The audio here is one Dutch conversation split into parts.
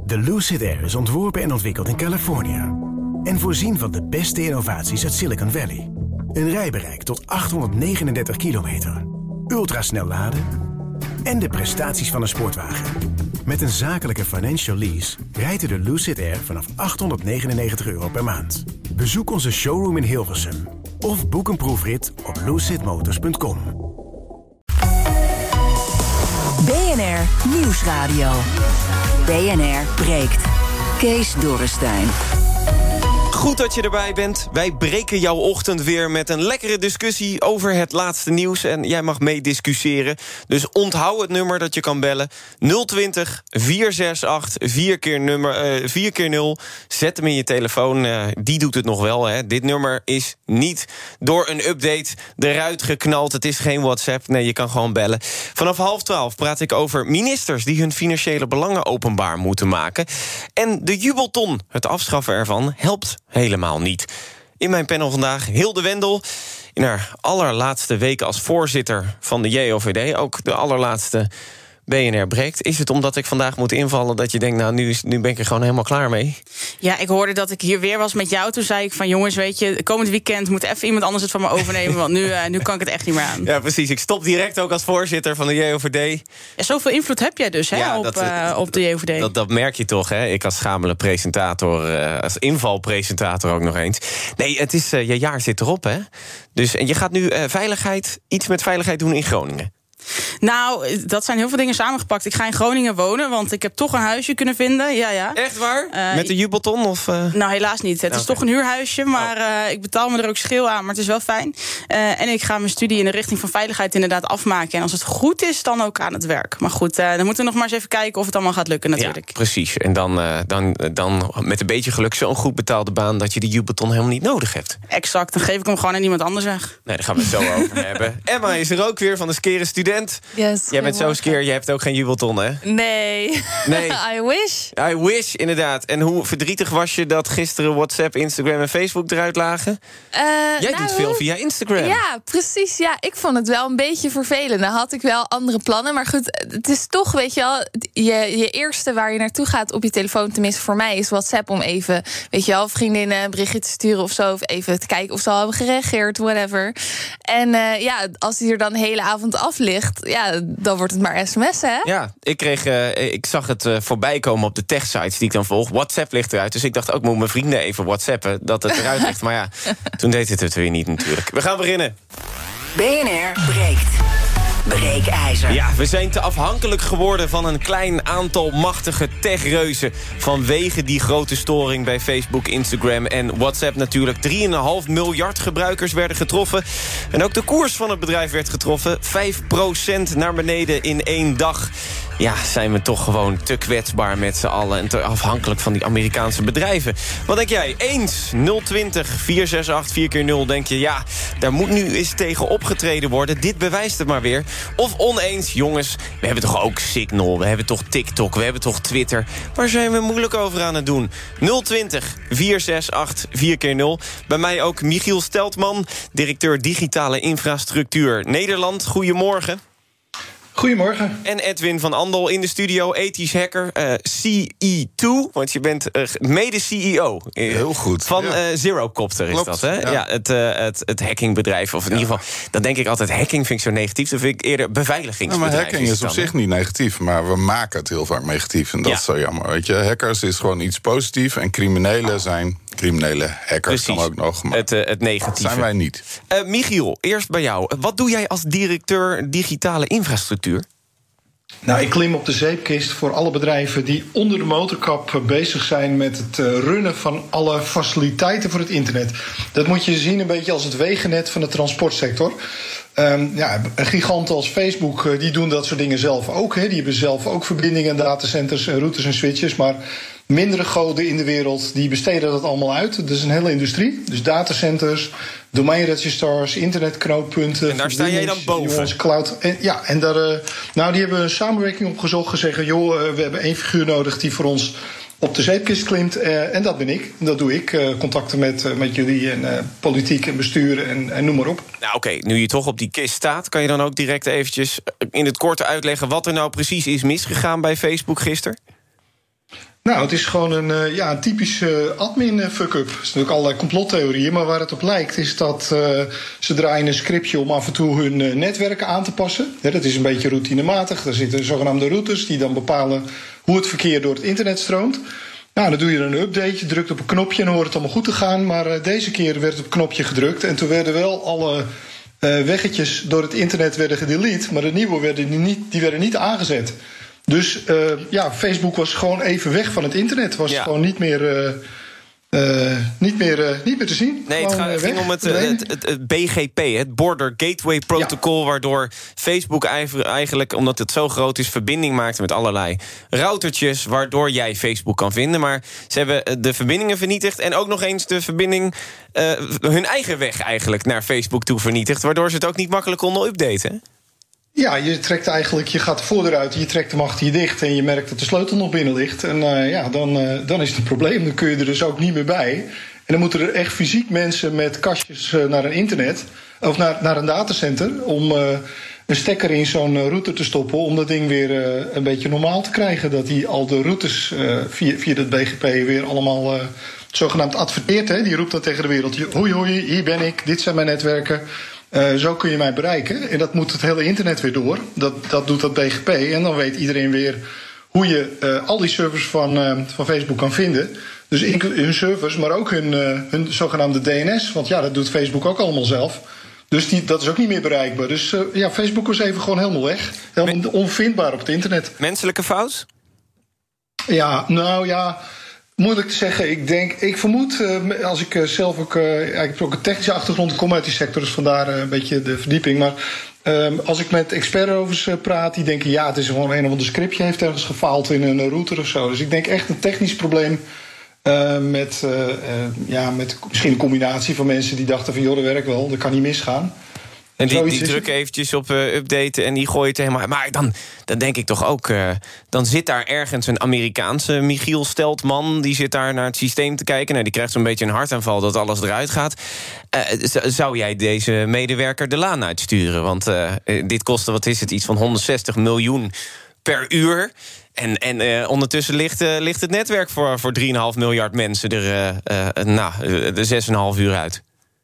De Lucid Air is ontworpen en ontwikkeld in Californië. En voorzien van de beste innovaties uit Silicon Valley. Een rijbereik tot 839 kilometer. Ultrasnel laden en de prestaties van een sportwagen. Met een zakelijke financial lease rijdt u de Lucid Air vanaf €899 per maand. Bezoek onze showroom in Hilversum of boek een proefrit op lucidmotors.com. BNR Nieuwsradio. BNR breekt. Kees Dorrestein. Goed dat je erbij bent. Wij breken jouw ochtend weer met een lekkere discussie over het laatste nieuws. En jij mag meediscussiëren. Dus onthoud het nummer dat je kan bellen. 020 468 4 keer 0. Zet hem in je telefoon. Die doet het nog wel. Hè. Dit nummer is niet door een update eruit geknald. Het is geen WhatsApp. Nee, je kan gewoon bellen. Vanaf 11:30 praat ik over ministers die hun financiële belangen openbaar moeten maken. En de jubelton, het afschaffen ervan, helpt helemaal niet. In mijn panel vandaag Hilde Wendel. In haar allerlaatste weken als voorzitter van de JOVD. Ook de allerlaatste BNR breekt. Is het omdat ik vandaag moet invallen dat je denkt, nou, nu ben ik er gewoon helemaal klaar mee? Ja, ik hoorde dat ik hier weer was met jou. Toen zei ik van, jongens, weet je, komend weekend moet even iemand anders het van me overnemen. Want nu kan ik het echt niet meer aan. Ja, precies. Ik stop direct ook als voorzitter van de JOVD. Ja, zoveel invloed heb jij dus, hè, ja, op de JOVD. Dat merk je toch, hè? Ik als schamele presentator, als invalpresentator ook nog eens. Nee, het is, je jaar zit erop, hè? Dus, en je gaat nu iets met veiligheid doen in Groningen. Nou, dat zijn heel veel dingen samengepakt. Ik ga in Groningen wonen, want ik heb toch een huisje kunnen vinden. Ja. Echt waar? Met de jubelton? Of, Nou, helaas niet. Het is toch een huurhuisje, maar ik betaal me er ook schil aan. Maar het is wel fijn. En ik ga mijn studie in de richting van veiligheid inderdaad afmaken. En als het goed is, dan ook aan het werk. Maar goed, dan moeten we nog maar eens even kijken of het allemaal gaat lukken natuurlijk. Ja, precies. En dan met een beetje geluk zo'n goed betaalde baan dat je de jubelton helemaal niet nodig hebt. Exact, dan geef ik hem gewoon aan iemand anders weg. Nee, daar gaan we het zo over hebben. Emma is er ook weer van de skere student. Yes, jij bent zo skeer, je hebt ook geen jubelton, hè? Nee. I wish. I wish, inderdaad. En hoe verdrietig was je dat gisteren WhatsApp, Instagram en Facebook eruit lagen? Jij doet veel via Instagram. Ja, precies. Ja, ik vond het wel een beetje vervelend. Dan had ik wel andere plannen. Maar goed, het is toch, weet je wel, je eerste waar je naartoe gaat op je telefoon, tenminste voor mij, is WhatsApp om even, weet je wel, vriendinnen een berichtje te sturen of zo. Of even te kijken of ze al hebben gereageerd, whatever. En als die er dan de hele avond af ligt, ja, dan wordt het maar sms, hè? Ja, ik zag het voorbij komen op de tech-sites die ik dan volg. WhatsApp ligt eruit, dus ik dacht ook, moet mijn vrienden even WhatsAppen dat het eruit ligt. Maar ja, toen deed het weer niet natuurlijk. We gaan beginnen. BNR breekt. Breekijzer. Ja, we zijn te afhankelijk geworden van een klein aantal machtige techreuzen vanwege die grote storing bij Facebook, Instagram en WhatsApp natuurlijk. 3,5 miljard gebruikers werden getroffen. En ook de koers van het bedrijf werd getroffen. 5% naar beneden in 1 dag. Ja, zijn we toch gewoon te kwetsbaar met z'n allen en te afhankelijk van die Amerikaanse bedrijven. Wat denk jij? Eens 020 468 4 keer 0. Denk je, ja, daar moet nu eens tegen opgetreden worden. Dit bewijst het maar weer. Of oneens, jongens, we hebben toch ook Signal, we hebben toch TikTok, we hebben toch Twitter. Waar zijn we moeilijk over aan het doen? 020 468 4 keer 0. Bij mij ook Michiel Steltman, directeur digitale infrastructuur Nederland. Goedemorgen. Goedemorgen. En Edwin van Andel in de studio, ethisch hacker, CE2, want je bent mede-CEO. Heel goed. Van Zerocopter is dat, hè? Ja, het hackingbedrijf. Of in ieder geval, dan denk ik altijd, hacking vind ik zo negatief. Dan vind ik eerder beveiligingsbedrijf. Maar hacking is op zich niet negatief, maar we maken het heel vaak negatief. En dat is zo jammer, weet je. Hackers is gewoon iets positiefs en criminelen zijn criminele hackers. Precies. Kan ook nog. Maar het negatieve. Dat zijn wij niet. Michiel, eerst bij jou. Wat doe jij als directeur digitale infrastructuur? Nou, ik klim op de zeepkist voor alle bedrijven die onder de motorkap bezig zijn met het runnen van alle faciliteiten voor het internet. Dat moet je zien een beetje als het wegennet van de transportsector. Giganten als Facebook die doen dat soort dingen zelf ook. Hè. Die hebben zelf ook verbindingen, datacenters, routers en switches. Maar mindere goden in de wereld die besteden dat allemaal uit. Dat is een hele industrie. Dus datacenters, domeinregistrars, internetknooppunten. En daar sta jij dan boven? Cloud. En daar, die hebben een samenwerking opgezocht. Gezegd, we hebben 1 figuur nodig die voor ons op de zeepkist klimt. En dat ben ik. Dat doe ik. Contacten met jullie en politiek en bestuur en noem maar op. Nou oké, nu je toch op die kist staat, kan je dan ook direct eventjes in het korte uitleggen wat er nou precies is misgegaan bij Facebook gisteren? Nou, het is gewoon een typische admin fuck-up. Er zijn natuurlijk allerlei complottheorieën, maar waar het op lijkt is dat ze draaien een scriptje om af en toe hun netwerken aan te passen. Ja, dat is een beetje routinematig. Er zitten zogenaamde routers die dan bepalen hoe het verkeer door het internet stroomt. Nou, dan doe je een update, je drukt op een knopje en dan hoort het allemaal goed te gaan. Maar deze keer werd op het knopje gedrukt en toen werden wel alle weggetjes door het internet werden gedelete, maar de nieuwe werden niet aangezet. Dus Facebook was gewoon even weg van het internet. Was gewoon niet meer te zien. Nee, het ging om het BGP, het Border Gateway Protocol, waardoor Facebook eigenlijk, omdat het zo groot is, verbinding maakte met allerlei routertjes, waardoor jij Facebook kan vinden. Maar ze hebben de verbindingen vernietigd en ook nog eens de verbinding, hun eigen weg eigenlijk naar Facebook toe vernietigd, waardoor ze het ook niet makkelijk konden updaten. Ja, je gaat de voordeur uit, je trekt hem achter je dicht en je merkt dat de sleutel nog binnen ligt. En dan is het een probleem, dan kun je er dus ook niet meer bij. En dan moeten er echt fysiek mensen met kastjes naar een internet, of naar een datacenter, om een stekker in zo'n router te stoppen, om dat ding weer een beetje normaal te krijgen. Dat die al de routers via dat BGP weer allemaal zogenaamd adverteert. Hè? Die roept dan tegen de wereld, hoi, hier ben ik, dit zijn mijn netwerken. Zo kun je mij bereiken. En dat moet het hele internet weer door. Dat doet dat BGP. En dan weet iedereen weer hoe je al die servers van Facebook kan vinden. Dus hun servers, maar ook hun zogenaamde DNS. Want ja, dat doet Facebook ook allemaal zelf. Dus dat is ook niet meer bereikbaar. Dus Facebook was even gewoon helemaal weg. Helemaal onvindbaar op het internet. Menselijke fout? Ja, nou ja, moeilijk te zeggen. Ik vermoed, als ik zelf ook, ik heb ook een technische achtergrond, ik kom uit die sector, dus vandaar een beetje de verdieping. Maar als ik met experts praat, die denken, ja, het is gewoon een of ander scriptje heeft ergens gefaald in een router of zo. Dus ik denk echt een technisch probleem. Met misschien een combinatie van mensen die dachten van, joh, dat werkt wel, dat kan niet misgaan. En die drukken eventjes op updaten en die gooien het helemaal. Maar dan denk ik toch ook, dan zit daar ergens een Amerikaanse Michiel Steltman, die zit daar naar het systeem te kijken. Nou, die krijgt zo'n beetje een hartaanval dat alles eruit gaat. Zou jij deze medewerker de laan uitsturen? Want dit kostte, wat is het, iets van 160 miljoen per uur. En ondertussen ligt het netwerk voor 3,5 miljard mensen de 6,5 uur uit.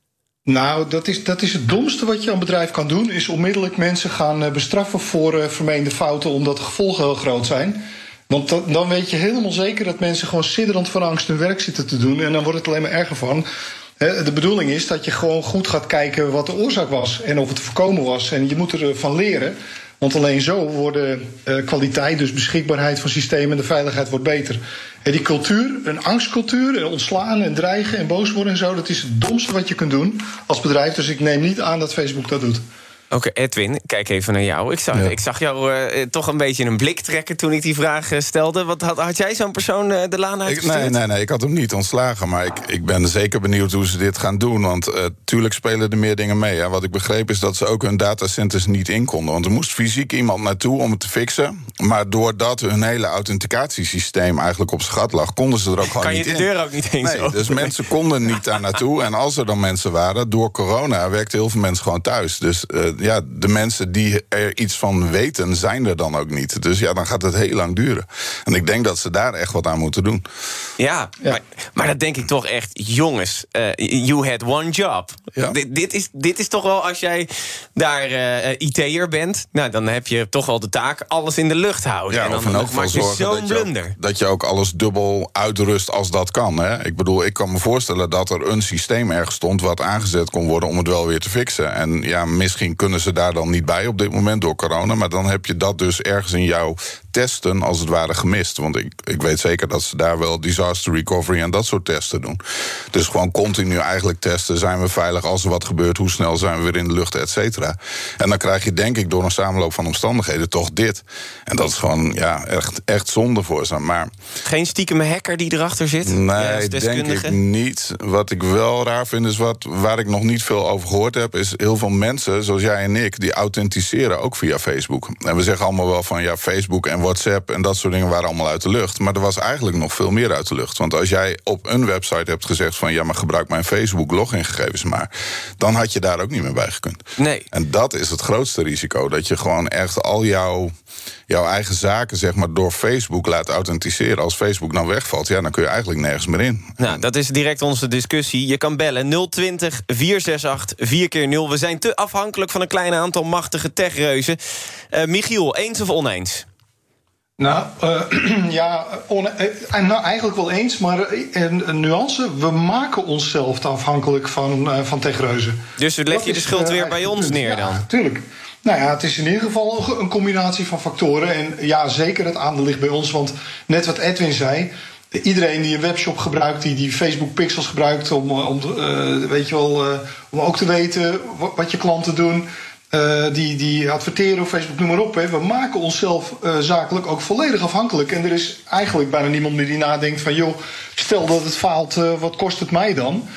Nou, dat is het domste wat je aan bedrijf kan doen, is onmiddellijk mensen gaan bestraffen voor vermeende fouten, omdat de gevolgen heel groot zijn. Want dan weet je helemaal zeker dat mensen gewoon sidderend van angst hun werk zitten te doen. En dan wordt het alleen maar erger van. De bedoeling is dat je gewoon goed gaat kijken wat de oorzaak was en of het te voorkomen was. En je moet ervan leren. Want alleen zo wordt kwaliteit, dus beschikbaarheid van systemen en de veiligheid wordt beter. En die cultuur, een angstcultuur, en ontslaan en dreigen en boos worden en zo, dat is het domste wat je kunt doen als bedrijf. Dus ik neem niet aan dat Facebook dat doet. Oké, Edwin, kijk even naar jou. Ik zag jou toch een beetje een blik trekken toen ik die vraag stelde. Had jij zo'n persoon de laan uitgestuurd? Nee, ik had hem niet ontslagen. Maar ik ben zeker benieuwd hoe ze dit gaan doen. Want tuurlijk spelen er meer dingen mee. Hè. Wat ik begreep is dat ze ook hun datacenters niet in konden. Want er moest fysiek iemand naartoe om het te fixen. Maar doordat hun hele authenticatiesysteem eigenlijk op zijn gat lag, konden ze er ook gewoon niet in. Kan je de deur ook niet heen? Nee, dus mensen konden niet daar naartoe. En als er dan mensen waren, door corona werkten heel veel mensen gewoon thuis. Dus de mensen die er iets van weten, zijn er dan ook niet. Dus ja, dan gaat het heel lang duren. En ik denk dat ze daar echt wat aan moeten doen. Ja. Maar dat denk ik toch echt, jongens, you had one job. Ja. Dit is toch wel, als jij daar IT'er bent, nou, dan heb je toch wel de taak alles in de lucht houden. Ja, en dan ook maak je zo'n blunder. Dat je ook alles dubbel uitrust als dat kan. Hè? Ik bedoel, ik kan me voorstellen dat er een systeem ergens stond wat aangezet kon worden om het wel weer te fixen. En ja, misschien kunnen ze daar dan niet bij op dit moment door corona, maar dan heb je dat dus ergens in jouw testen als het ware gemist. Want ik weet zeker dat ze daar wel disaster recovery en dat soort testen doen. Dus gewoon continu eigenlijk testen, zijn we veilig als er wat gebeurt, hoe snel zijn we weer in de lucht, et cetera. En dan krijg je denk ik door een samenloop van omstandigheden toch dit. En dat is gewoon echt zonde voor ze. Maar geen stiekeme hacker die erachter zit? Nee, denk ik niet. Wat ik wel raar vind is waar ik nog niet veel over gehoord heb, is heel veel mensen, zoals jij jij en ik, die authenticeren ook via Facebook. En we zeggen allemaal wel van ja, Facebook en WhatsApp en dat soort dingen waren allemaal uit de lucht. Maar er was eigenlijk nog veel meer uit de lucht. Want als jij op een website hebt gezegd van ja, maar gebruik mijn Facebook logingegevens maar, dan had je daar ook niet meer bij gekund. Nee. En dat is het grootste risico. Dat je gewoon echt al jouw eigen zaken zeg maar door Facebook laat authenticeren. Als Facebook nou wegvalt, ja, dan kun je eigenlijk nergens meer in. Nou, dat is direct onze discussie. Je kan bellen 020 468 4x0. We zijn te afhankelijk van een klein aantal machtige techreuzen. Michiel, eens of oneens? Nou, eigenlijk wel eens, maar een nuance. We maken onszelf te afhankelijk van techreuzen. Dus leg je de schuld weer bij ons neer dan? Ja, tuurlijk. Nou ja, het is in ieder geval een combinatie van factoren. En ja, zeker het aandeel ligt bij ons. Want net wat Edwin zei, iedereen die een webshop gebruikt, die Facebook Pixels gebruikt om ook te weten wat je klanten doen, die adverteren op Facebook, noem maar op. Hè. We maken onszelf zakelijk ook volledig afhankelijk. En er is eigenlijk bijna niemand meer die nadenkt van joh, stel dat het faalt, wat kost het mij dan?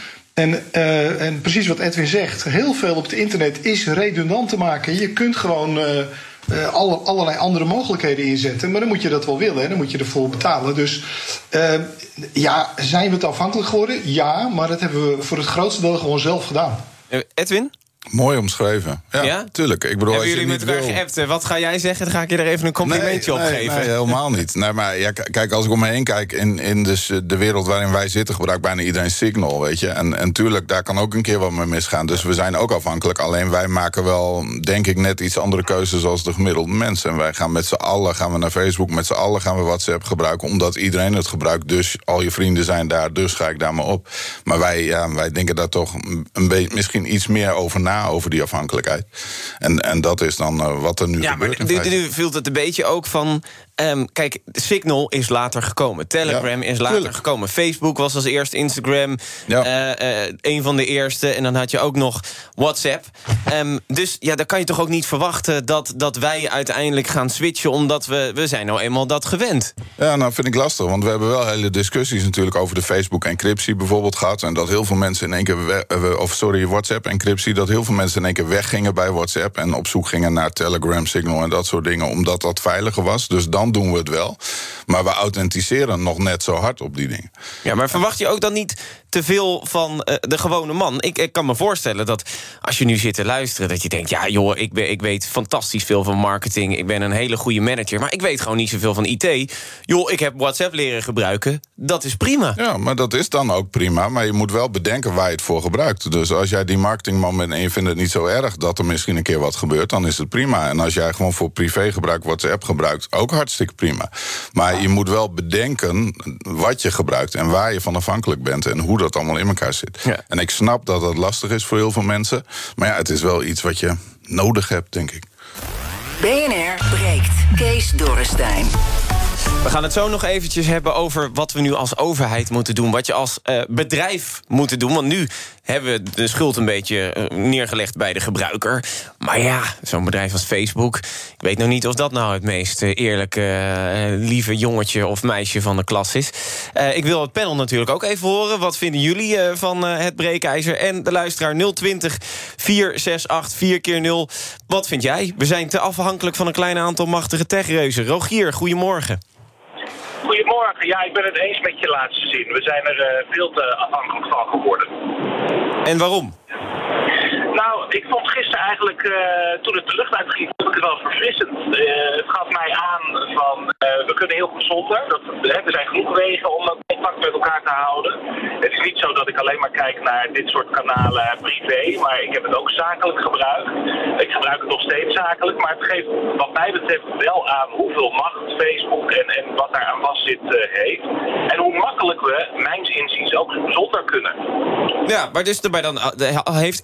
En precies wat Edwin zegt, heel veel op het internet is redundant te maken. Je kunt gewoon allerlei andere mogelijkheden inzetten, maar dan moet je dat wel willen, hè? Dan moet je ervoor betalen. Dus zijn we het afhankelijk geworden? Ja, maar dat hebben we voor het grootste deel gewoon zelf gedaan. Edwin? Mooi omschreven. Ja, tuurlijk. Ik bedoel, hebben jullie met elkaar geappt? Wat ga jij zeggen? Dan ga ik je er even een complimentje op geven. Nee, helemaal niet. Nee, maar ja, kijk, als ik om me heen kijk, in dus de wereld waarin wij zitten, gebruikt bijna iedereen Signal, weet je. En tuurlijk, daar kan ook een keer wat mee misgaan. Dus we zijn ook afhankelijk. Alleen wij maken wel, denk ik, net iets andere keuzes als de gemiddelde mensen. En wij gaan met z'n allen naar Facebook, met z'n allen gaan we WhatsApp gebruiken, omdat iedereen het gebruikt. Dus al je vrienden zijn daar, dus ga ik daar maar op. Maar wij denken daar toch een beetje, misschien iets meer over na, over die afhankelijkheid. En dat is dan wat er nu gebeurt. Ja, maar nu viel het een beetje ook van kijk, Signal is later gekomen. Telegram is later gekomen. Facebook was als eerste, Instagram een van de eerste. En dan had je ook nog WhatsApp. Dus ja, dan kan je toch ook niet verwachten dat wij uiteindelijk gaan switchen, omdat we zijn nou eenmaal dat gewend. Ja, nou vind ik lastig, want we hebben wel hele discussies natuurlijk over de Facebook-encryptie bijvoorbeeld gehad. En dat heel veel mensen in één keer WhatsApp-encryptie, dat heel veel mensen in één keer weggingen bij WhatsApp en op zoek gingen naar Telegram, Signal en dat soort dingen, omdat dat veiliger was. Dus dan doen we het wel. Maar we authenticeren nog net zo hard op die dingen. Ja, maar verwacht je ook dan niet te veel van de gewone man? Ik kan me voorstellen dat als je nu zit te luisteren, dat je denkt, ja joh, ik weet fantastisch veel van marketing, ik ben een hele goede manager, maar ik weet gewoon niet zoveel van IT. Joh, ik heb WhatsApp leren gebruiken, dat is prima. Ja, maar dat is dan ook prima, maar je moet wel bedenken waar je het voor gebruikt. Dus als jij die marketingman bent en je vindt het niet zo erg dat er misschien een keer wat gebeurt, dan is het prima. En als jij gewoon voor privégebruik WhatsApp gebruikt, ook hartstikke prima. Maar je moet wel bedenken wat je gebruikt en waar je van afhankelijk bent en hoe dat allemaal in elkaar zit. Ja. En ik snap dat dat lastig is voor heel veel mensen, maar ja, het is wel iets wat je nodig hebt, denk ik. BNR breekt. Kees Dorrestein. We gaan het zo nog eventjes hebben over wat we nu als overheid moeten doen, wat je als bedrijf moet doen. Want nu hebben we de schuld een beetje neergelegd bij de gebruiker. Maar ja, zo'n bedrijf als Facebook, ik weet nog niet of dat nou het meest eerlijke, lieve jongetje of meisje van de klas is. Ik wil het panel natuurlijk ook even horen. Wat vinden jullie van het breekijzer? En de luisteraar 020 468 4x0. Wat vind jij? We zijn te afhankelijk van een klein aantal machtige techreuzen. Rogier, goedemorgen. Goedemorgen. Ja, ik ben het eens met je laatste zin. We zijn er veel te afhankelijk van geworden. En waarom? Nou, ik vond gisteren eigenlijk, toen het de lucht uitging, vond ik het wel verfrissend. Het gaf mij aan van, we kunnen heel goed zonder. Er zijn genoeg wegen om contact met elkaar te houden. Het is niet zo dat ik alleen maar kijk naar dit soort kanalen privé, maar ik heb het ook zakelijk gebruikt. Ik gebruik het nog steeds zakelijk, maar het geeft wat mij betreft wel aan hoeveel macht Facebook en wat daar aan vast zit heeft. En hoe makkelijk we, mijns inziens, ook zonder kunnen. Ja, maar dus daarbij dan heeft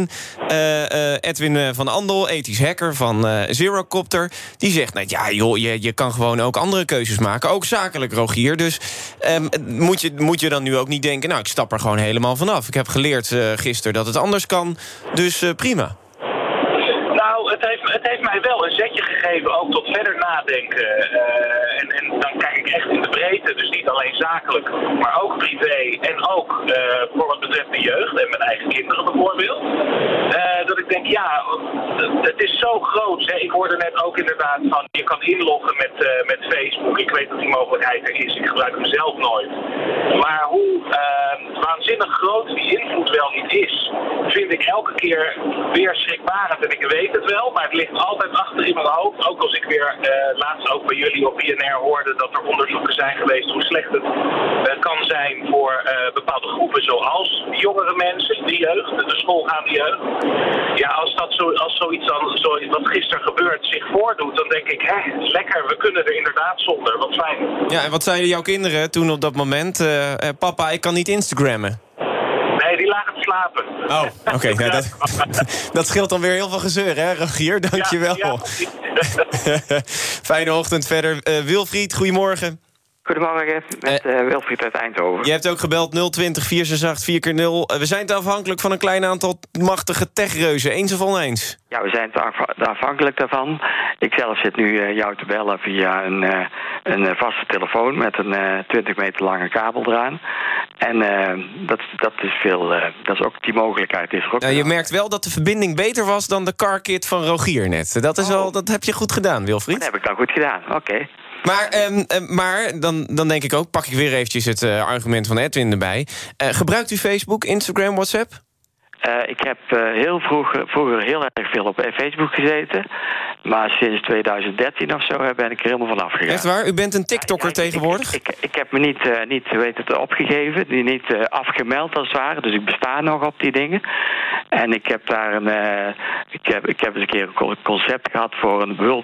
Edwin van Andel, ethisch hacker van Zerocopter, die zegt, nou ja joh, je kan gewoon ook andere keuzes maken, ook zakelijk, Rogier. Dus moet je dan nu ook niet denken, nou ik stap er gewoon helemaal vanaf. Ik heb geleerd gisteren dat het anders kan, dus prima. Nou, het heeft mij wel een zetje gegeven, ook tot verder nadenken. En dan kijk ik echt in de breedte, dus niet alleen zakelijk, maar ook privé. En ook voor wat betreft de jeugd en mijn eigen kinderen bijvoorbeeld. Dat ik denk, ja, het is zo groot. Hè. Ik hoorde net ook inderdaad van, je kan inloggen met Facebook. Ik weet dat die mogelijkheid er is. Ik gebruik hem zelf nooit. Maar hoe waanzinnig groot die invloed wel niet is, vind ik elke keer weer schrikbarend. En ik weet het wel, maar het ligt altijd achter in mijn hoofd. Ook als ik weer laatst ook bij jullie op BNR hoorde dat er onderzoeken zijn geweest hoe slecht het kan zijn voor bepaalde groepen zoals jongere mensen, de jeugd, de schoolgaande jeugd. Ja, als zoiets dan, wat gisteren gebeurt, zich voordoet, dan denk ik, lekker, we kunnen er inderdaad zonder. Wat fijn. Ja, en wat zeiden jouw kinderen toen op dat moment? Papa, ik kan niet Instagrammen. Nee, die lagen te slapen. Oh, oké. Nou, dat scheelt dan weer heel veel gezeur, hè, Rogier? Dankjewel. Ja. Fijne ochtend verder. Wilfried, goedemorgen. Goedemorgen, met Wilfried uit Eindhoven. Je hebt ook gebeld 020 468 4x0. We zijn te afhankelijk van een klein aantal machtige techreuzen. Eens of oneens? Ja, we zijn te afhankelijk daarvan. Ik zelf zit nu jou te bellen via een vaste telefoon met een 20 meter lange kabel eraan. En dat is veel. Dat is ook, die mogelijkheid is er ook. Je merkt wel dat de verbinding beter was dan de carkit van Rogier net. Dat heb je goed gedaan, Wilfried. Dat heb ik dan goed gedaan, oké. Maar dan denk ik ook, pak ik weer eventjes het argument van Edwin erbij. Gebruikt u Facebook, Instagram, WhatsApp? Ik heb vroeger heel erg veel op Facebook gezeten. Maar sinds 2013 of zo ben ik er helemaal van afgegaan. Echt waar? U bent een TikToker tegenwoordig? Ik heb me niet opgegeven, niet afgemeld als het ware. Dus ik besta nog op die dingen. En ik heb daar ik heb eens een keer een concept gehad voor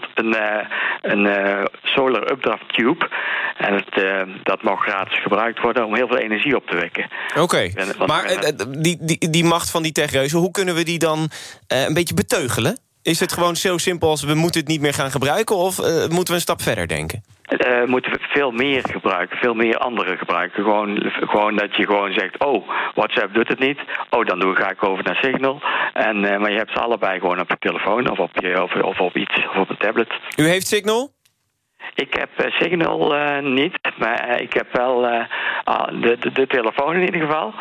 een solar updraft tube. En dat mag gratis gebruikt worden om heel veel energie op te wekken. Oké, maar die macht van die techreuzen, hoe kunnen we die dan een beetje beteugelen? Is het gewoon zo simpel als we moeten het niet meer gaan gebruiken, of moeten we een stap verder denken? Moeten we veel meer gebruiken, veel meer andere gebruiken. Gewoon dat je gewoon zegt, WhatsApp doet het niet. Dan ga ik over naar Signal. Maar je hebt ze allebei gewoon op je telefoon of op iets, of op een tablet. U heeft Signal? Ik heb Signal niet, maar ik heb wel de telefoon in ieder geval.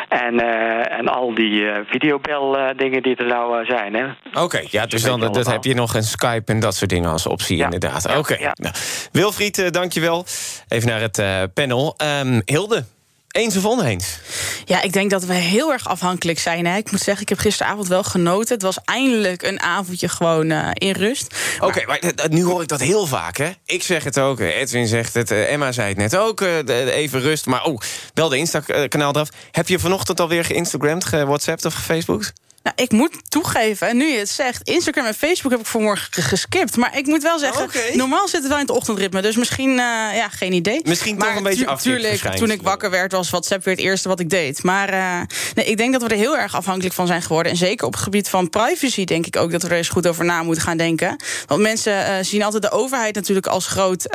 En al die videobel dingen die er nou zijn. Hè. Oké, ja, dus dan dat heb je nog een Skype en dat soort dingen als optie, inderdaad. Ja, Oké. ja. Nou, Wilfried, dankjewel. Even naar het panel. Hilde. Eens of oneens? Ja, ik denk dat we heel erg afhankelijk zijn. Hè. Ik moet zeggen, ik heb gisteravond wel genoten. Het was eindelijk een avondje gewoon in rust. Oké, maar nu hoor ik dat heel vaak, hè? Ik zeg het ook, Edwin zegt het, Emma zei het net ook. Even rust, maar wel de Insta-kanaal eraf. Heb je vanochtend alweer geïnstagramd, gewhatsappt of gefacebookt? Nou, ik moet toegeven, en nu je het zegt, Instagram en Facebook heb ik vanmorgen geskipt. Maar ik moet wel zeggen, normaal zit het wel in het ochtendritme. Dus misschien, geen idee. Misschien toch een beetje tuurlijk, toen ik wakker werd, was WhatsApp weer het eerste wat ik deed. Maar ik denk dat we er heel erg afhankelijk van zijn geworden. En zeker op het gebied van privacy denk ik ook dat we er eens goed over na moeten gaan denken. Want mensen zien altijd de overheid natuurlijk als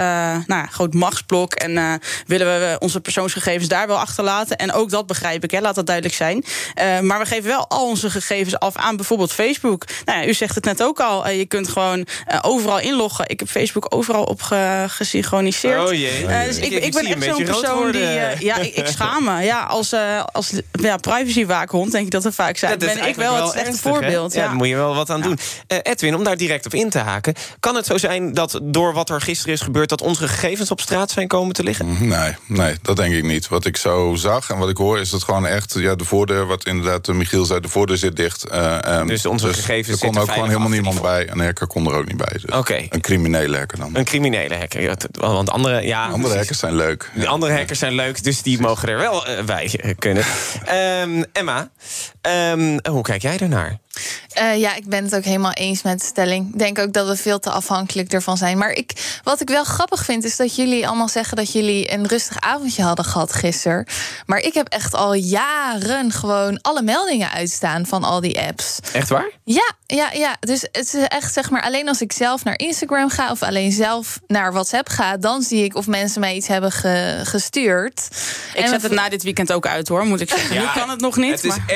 groot machtsblok. En willen we onze persoonsgegevens daar wel achterlaten. En ook dat begrijp ik, laat dat duidelijk zijn. Maar we geven wel al onze gegevens af aan bijvoorbeeld Facebook. Nou ja, u zegt het net ook al. Je kunt gewoon overal inloggen. Ik heb Facebook overal op gesynchroniseerd. Oh jee. Dus ik ben echt zo'n persoon die... ik schaam me. Ja, als privacywaakhond denk ik dat er vaak zijn. Ben ik wel het slechte voorbeeld. Ja, daar moet je wel wat aan doen. Edwin, om daar direct op in te haken. Kan het zo zijn dat door wat er gisteren is gebeurd, dat onze gegevens op straat zijn komen te liggen? Nee, dat denk ik niet. Wat ik zo zag en wat ik hoor is dat gewoon echt de voordeur, wat inderdaad Michiel zei, de voordeur zit dicht. Dus onze gegevens er kon ook gewoon helemaal niemand bij. Een hacker kon er ook niet bij. Dus een criminele hacker dan. Een criminele hacker. Want andere hackers zijn leuk. De andere hackers zijn leuk, dus die mogen er wel bij kunnen. Emma, hoe kijk jij ernaar? Ik ben het ook helemaal eens met de stelling. Ik denk ook dat we veel te afhankelijk ervan zijn. Maar wat ik wel grappig vind, is dat jullie allemaal zeggen dat jullie een rustig avondje hadden gehad gisteren. Maar ik heb echt al jaren gewoon alle meldingen uitstaan van al die apps. Echt waar? Ja. Dus het is echt, zeg maar, alleen als ik zelf naar Instagram ga of alleen zelf naar WhatsApp ga, dan zie ik of mensen mij iets hebben gestuurd. Ik zet het na dit weekend ook uit, hoor, moet ik zeggen. Nu kan het nog niet. Het is echt heel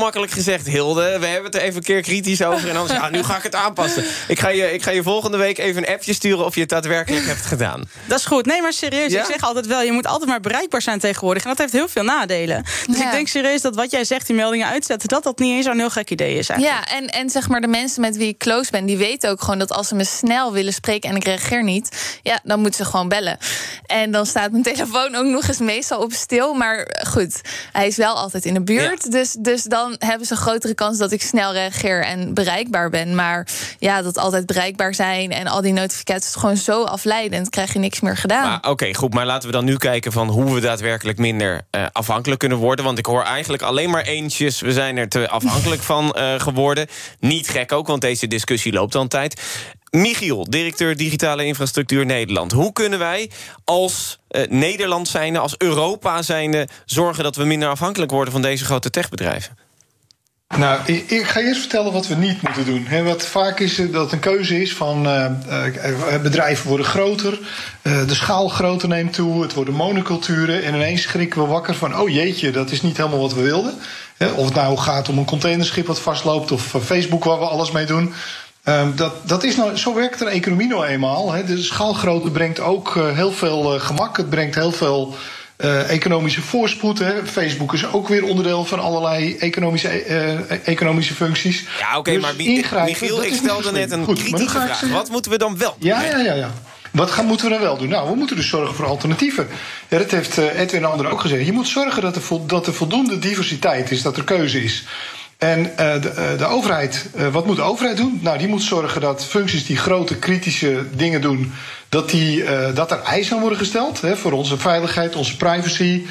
makkelijk gezegd, Hilde. We hebben het er even een keer kritisch over. En dan nu ga ik het aanpassen. Ik ga je volgende week even een appje sturen of je het daadwerkelijk hebt gedaan. Dat is goed. Nee, maar serieus, Ja? ik zeg altijd wel, je moet altijd maar bereikbaar zijn tegenwoordig. En dat heeft heel veel nadelen. Dus ik denk serieus dat wat jij zegt, die meldingen uitzetten, dat niet eens zo'n heel gek idee is eigenlijk. Ja, en zeg maar de mensen met wie ik close ben, die weten ook gewoon dat als ze me snel willen spreken en ik reageer niet, ja, dan moeten ze gewoon bellen. En dan staat mijn telefoon ook nog eens meestal op stil. Maar goed, hij is wel altijd in de buurt. Ja. Dus dan hebben ze een grotere kans dat ik snel reageer en bereikbaar ben. Maar ja, dat altijd bereikbaar zijn en al die notificaties is gewoon zo afleidend, krijg je niks meer gedaan. Oké, goed, maar laten we dan nu kijken van hoe we daadwerkelijk minder afhankelijk kunnen worden. Want ik hoor eigenlijk alleen maar eentjes, we zijn er te afhankelijk van geworden. Niet gek ook, want deze discussie loopt al een tijd. Michiel, directeur Digitale Infrastructuur Nederland. Hoe kunnen wij als Nederland zijnde, als Europa zijnde, zorgen dat we minder afhankelijk worden van deze grote techbedrijven? Nou, ik ga eerst vertellen wat we niet moeten doen. Wat vaak is dat het een keuze is van bedrijven worden groter, de schaal groter neemt toe, het worden monoculturen en ineens schrikken we wakker van, oh jeetje, dat is niet helemaal wat we wilden. Of het nou gaat om een containerschip wat vastloopt of Facebook waar we alles mee doen. Dat is nou, zo werkt een economie nou eenmaal. De schaalgrootte brengt ook heel veel gemak, het brengt heel veel economische voorspoed. Facebook is ook weer onderdeel van allerlei economische functies. Ja, oké, dus maar Michiel, ik stelde net een kritische vraag. Wat moeten we dan wel doen? Ja. Wat moeten we dan wel doen? Nou, we moeten dus zorgen voor alternatieven. Ja, dat heeft Edwin en anderen ook gezegd. Je moet zorgen dat er voldoende diversiteit is, dat er keuze is. En de overheid, wat moet de overheid doen? Nou, die moet zorgen dat functies die grote kritische dingen doen, dat er eisen aan worden gesteld voor onze veiligheid, onze privacy.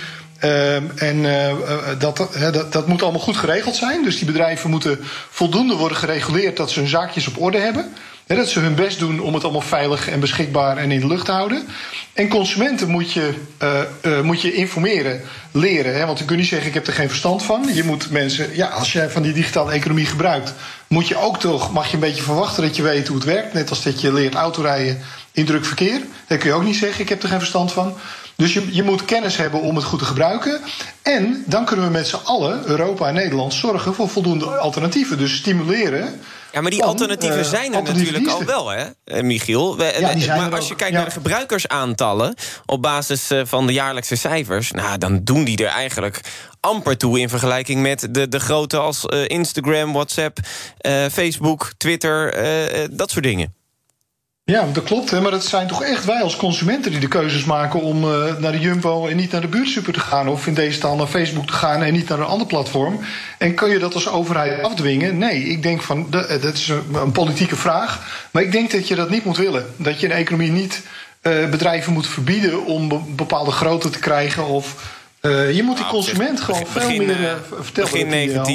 Dat moet allemaal goed geregeld zijn. Dus die bedrijven moeten voldoende worden gereguleerd dat ze hun zaakjes op orde hebben. Dat ze hun best doen om het allemaal veilig en beschikbaar en in de lucht te houden. En consumenten moet je informeren, leren. Want je kunt niet zeggen, ik heb er geen verstand van. Je moet mensen, als jij van die digitale economie gebruikt, mag je een beetje verwachten dat je weet hoe het werkt. Net als dat je leert autorijden in druk verkeer. Dan kun je ook niet zeggen, ik heb er geen verstand van. Dus je moet kennis hebben om het goed te gebruiken. En dan kunnen we met z'n allen, Europa en Nederland, zorgen voor voldoende alternatieven. Dus stimuleren. Ja, maar die alternatieven zijn er natuurlijk al wel, hè, Michiel? Maar als je kijkt naar de gebruikersaantallen op basis van de jaarlijkse cijfers, nou, dan doen die er eigenlijk amper toe in vergelijking met de grote als Instagram, WhatsApp, Facebook, Twitter, dat soort dingen. Ja, dat klopt. Maar dat zijn toch echt wij als consumenten die de keuzes maken om naar de Jumbo en niet naar de buurtsuper te gaan. Of in deze taal naar Facebook te gaan en niet naar een ander platform. En kun je dat als overheid afdwingen? Nee, ik denk van, dat is een politieke vraag. Maar ik denk dat je dat niet moet willen. Dat je een economie niet bedrijven moet verbieden om een bepaalde grootte te krijgen of je moet die consument gewoon veel meer vertellen begin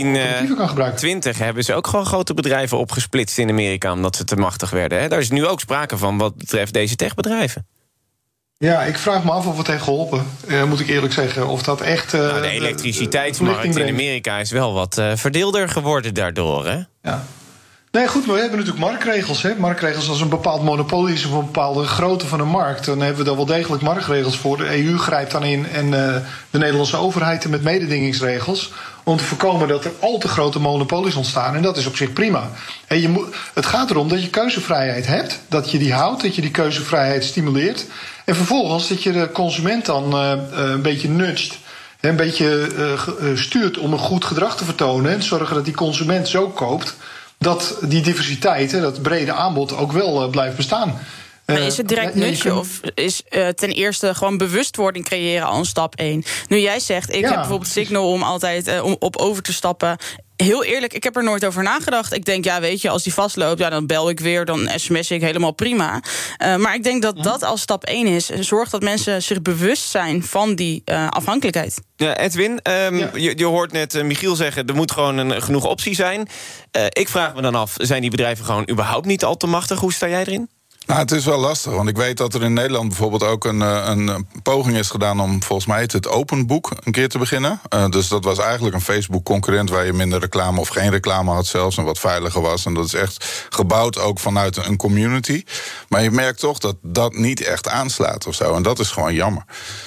1920 hebben ze ook gewoon grote bedrijven opgesplitst in Amerika omdat ze te machtig werden. Hè? Daar is nu ook sprake van wat betreft deze techbedrijven. Ja, ik vraag me af of het heeft geholpen, moet ik eerlijk zeggen. Of dat echt de elektriciteitsmarkt in Amerika is wel wat verdeelder geworden daardoor, hè? Ja. Nee, goed, maar we hebben natuurlijk marktregels. Marktregels als een bepaald monopolie is of een bepaalde grootte van een markt. Dan hebben we daar wel degelijk marktregels voor. De EU grijpt dan in en de Nederlandse overheid met mededingingsregels om te voorkomen dat er al te grote monopolies ontstaan. En dat is op zich prima. Het gaat erom dat je keuzevrijheid hebt, dat je die houdt, dat je die keuzevrijheid stimuleert. En vervolgens dat je de consument dan een beetje nudgt, een beetje stuurt om een goed gedrag te vertonen en zorgen dat die consument zo koopt dat die diversiteit, dat brede aanbod ook wel blijft bestaan. Maar is het direct nutje of is ten eerste gewoon bewustwording creëren al een stap 1? Nu jij zegt, ik heb bijvoorbeeld Signal om altijd om op over te stappen. Heel eerlijk, ik heb er nooit over nagedacht. Ik denk, weet je, als die vastloopt, dan bel ik weer, dan sms ik, helemaal prima. Maar ik denk dat als stap 1 is. Zorg dat mensen zich bewust zijn van die afhankelijkheid. Ja, Edwin, je hoort net Michiel zeggen, er moet gewoon genoeg optie zijn. Ik vraag me dan af, zijn die bedrijven gewoon überhaupt niet al te machtig? Hoe sta jij erin? Nou, het is wel lastig, want ik weet dat er in Nederland bijvoorbeeld ook een poging is gedaan om, volgens mij het Open Book een keer te beginnen. Dus dat was eigenlijk een Facebook-concurrent waar je minder reclame of geen reclame had zelfs en wat veiliger was. En dat is echt gebouwd ook vanuit een community. Maar je merkt toch dat dat niet echt aanslaat of zo. En dat is gewoon jammer.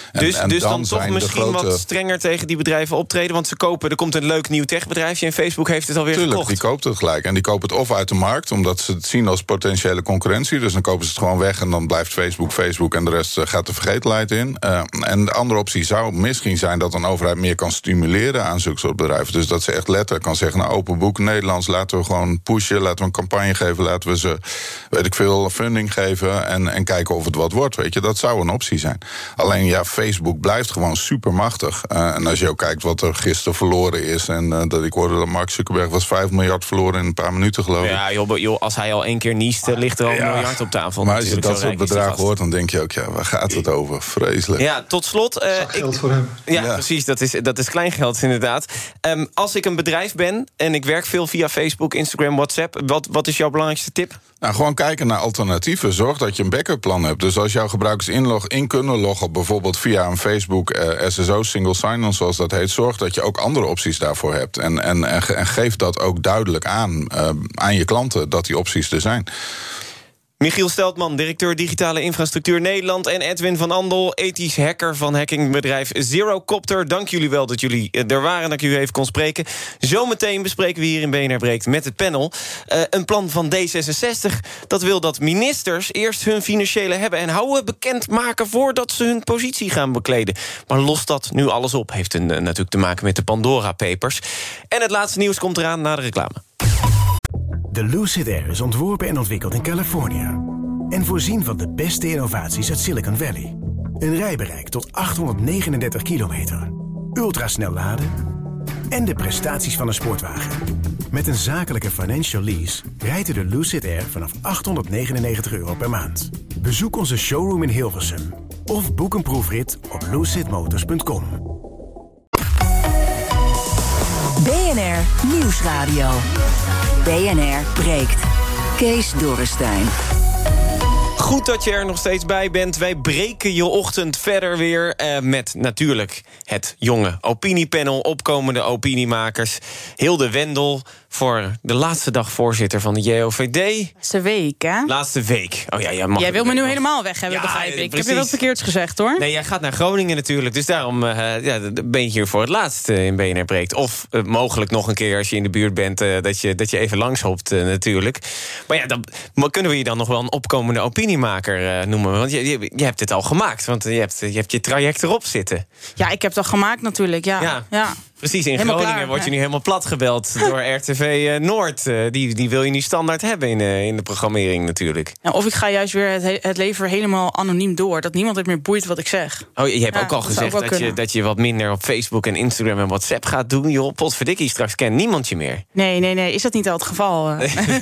Dus dan toch misschien wat strenger tegen die bedrijven optreden? Want ze kopen, er komt een leuk nieuw techbedrijfje en Facebook heeft het alweer gekocht. Die koopt het gelijk. En die kopen het of uit de markt, omdat ze het zien als potentiële concurrentie. Dus dan kopen ze het gewoon weg en dan blijft Facebook en de rest gaat de vergetelheid in. En de andere optie zou misschien zijn dat een overheid meer kan stimuleren aan zulke soort bedrijven. Dus dat ze echt letterlijk kan zeggen, nou, open boek Nederlands, laten we gewoon pushen, laten we een campagne geven, laten we ze, weet ik veel, funding geven en kijken of het wat wordt, weet je. Dat zou een optie zijn. Alleen ja, Facebook blijft gewoon supermachtig. En als je ook kijkt wat er gisteren verloren is, en dat ik hoorde dat Mark Zuckerberg was 5 miljard verloren in een paar minuten, geloof ik. Ja, joh, als hij al 1 keer niest, ligt er al 1 miljard op tafel. Maar als je dat soort bedragen hoort, dan denk je ook, ja, waar gaat het over? Vreselijk. Ja, tot slot. Geld voor hem. Ja, precies, dat is kleingeld inderdaad. Als ik een bedrijf ben en ik werk veel via Facebook, Instagram, WhatsApp, wat is jouw belangrijkste tip? Nou, gewoon kijken naar alternatieven. Zorg dat je een backup plan hebt. Dus als jouw gebruikers in kunnen loggen, bijvoorbeeld via een Facebook SSO, single sign-on zoals dat heet, zorg dat je ook andere opties daarvoor hebt. En geef dat ook duidelijk aan je klanten, dat die opties er zijn. Michiel Steltman, directeur Digitale Infrastructuur Nederland, en Edwin van Andel, ethisch hacker van hackingbedrijf Zerocopter. Dank jullie wel dat jullie er waren, dat ik jullie even kon spreken. Zometeen bespreken we hier in BNR Breekt met het panel een plan van D66. Dat wil dat ministers eerst hun financiële hebben en houden bekend maken voordat ze hun positie gaan bekleden. Maar lost dat nu alles op? Heeft natuurlijk te maken met de Pandora Papers. En het laatste nieuws komt eraan na de reclame. De Lucid Air is ontworpen en ontwikkeld in Californië. En voorzien van de beste innovaties uit Silicon Valley. Een rijbereik tot 839 kilometer. Ultrasnel laden. En de prestaties van een sportwagen. Met een zakelijke financial lease rijdt u de Lucid Air vanaf €899 per maand. Bezoek onze showroom in Hilversum. Of boek een proefrit op lucidmotors.com. BNR Nieuwsradio. BNR Breekt. Kees Dorrestein. Goed dat je er nog steeds bij bent. Wij breken je ochtend verder weer met natuurlijk het jonge opiniepanel, opkomende opiniemakers. Hilde Wendel, voor de laatste dag voorzitter van de JOVD. Laatste week, hè? Laatste week. Oh ja, jij wil me nu helemaal weg hebben, begrijp ik. Ik heb je wat verkeerds gezegd, hoor. Nee, jij gaat naar Groningen natuurlijk. Dus daarom ben je hier voor het laatst in BNR Breekt. Of mogelijk nog een keer als je in de buurt bent, dat je even langshopt natuurlijk. Maar ja, dan kunnen we je dan nog wel een opkomende opiniemaker noemen. Want je hebt het al gemaakt. Want je hebt je traject erop zitten. Ja, ik heb het al gemaakt natuurlijk, ja. Precies, in helemaal Groningen klaar, word je nu helemaal plat gebeld door RTV Noord. Die wil je nu standaard hebben in de programmering natuurlijk. Nou, of ik ga juist weer het leven helemaal anoniem door. Dat niemand het meer boeit wat ik zeg. Oh, je hebt ook al gezegd dat je wat minder op Facebook en Instagram en WhatsApp gaat doen. Joh, potverdikkie, straks kent niemand je meer. Nee, is dat niet al het geval?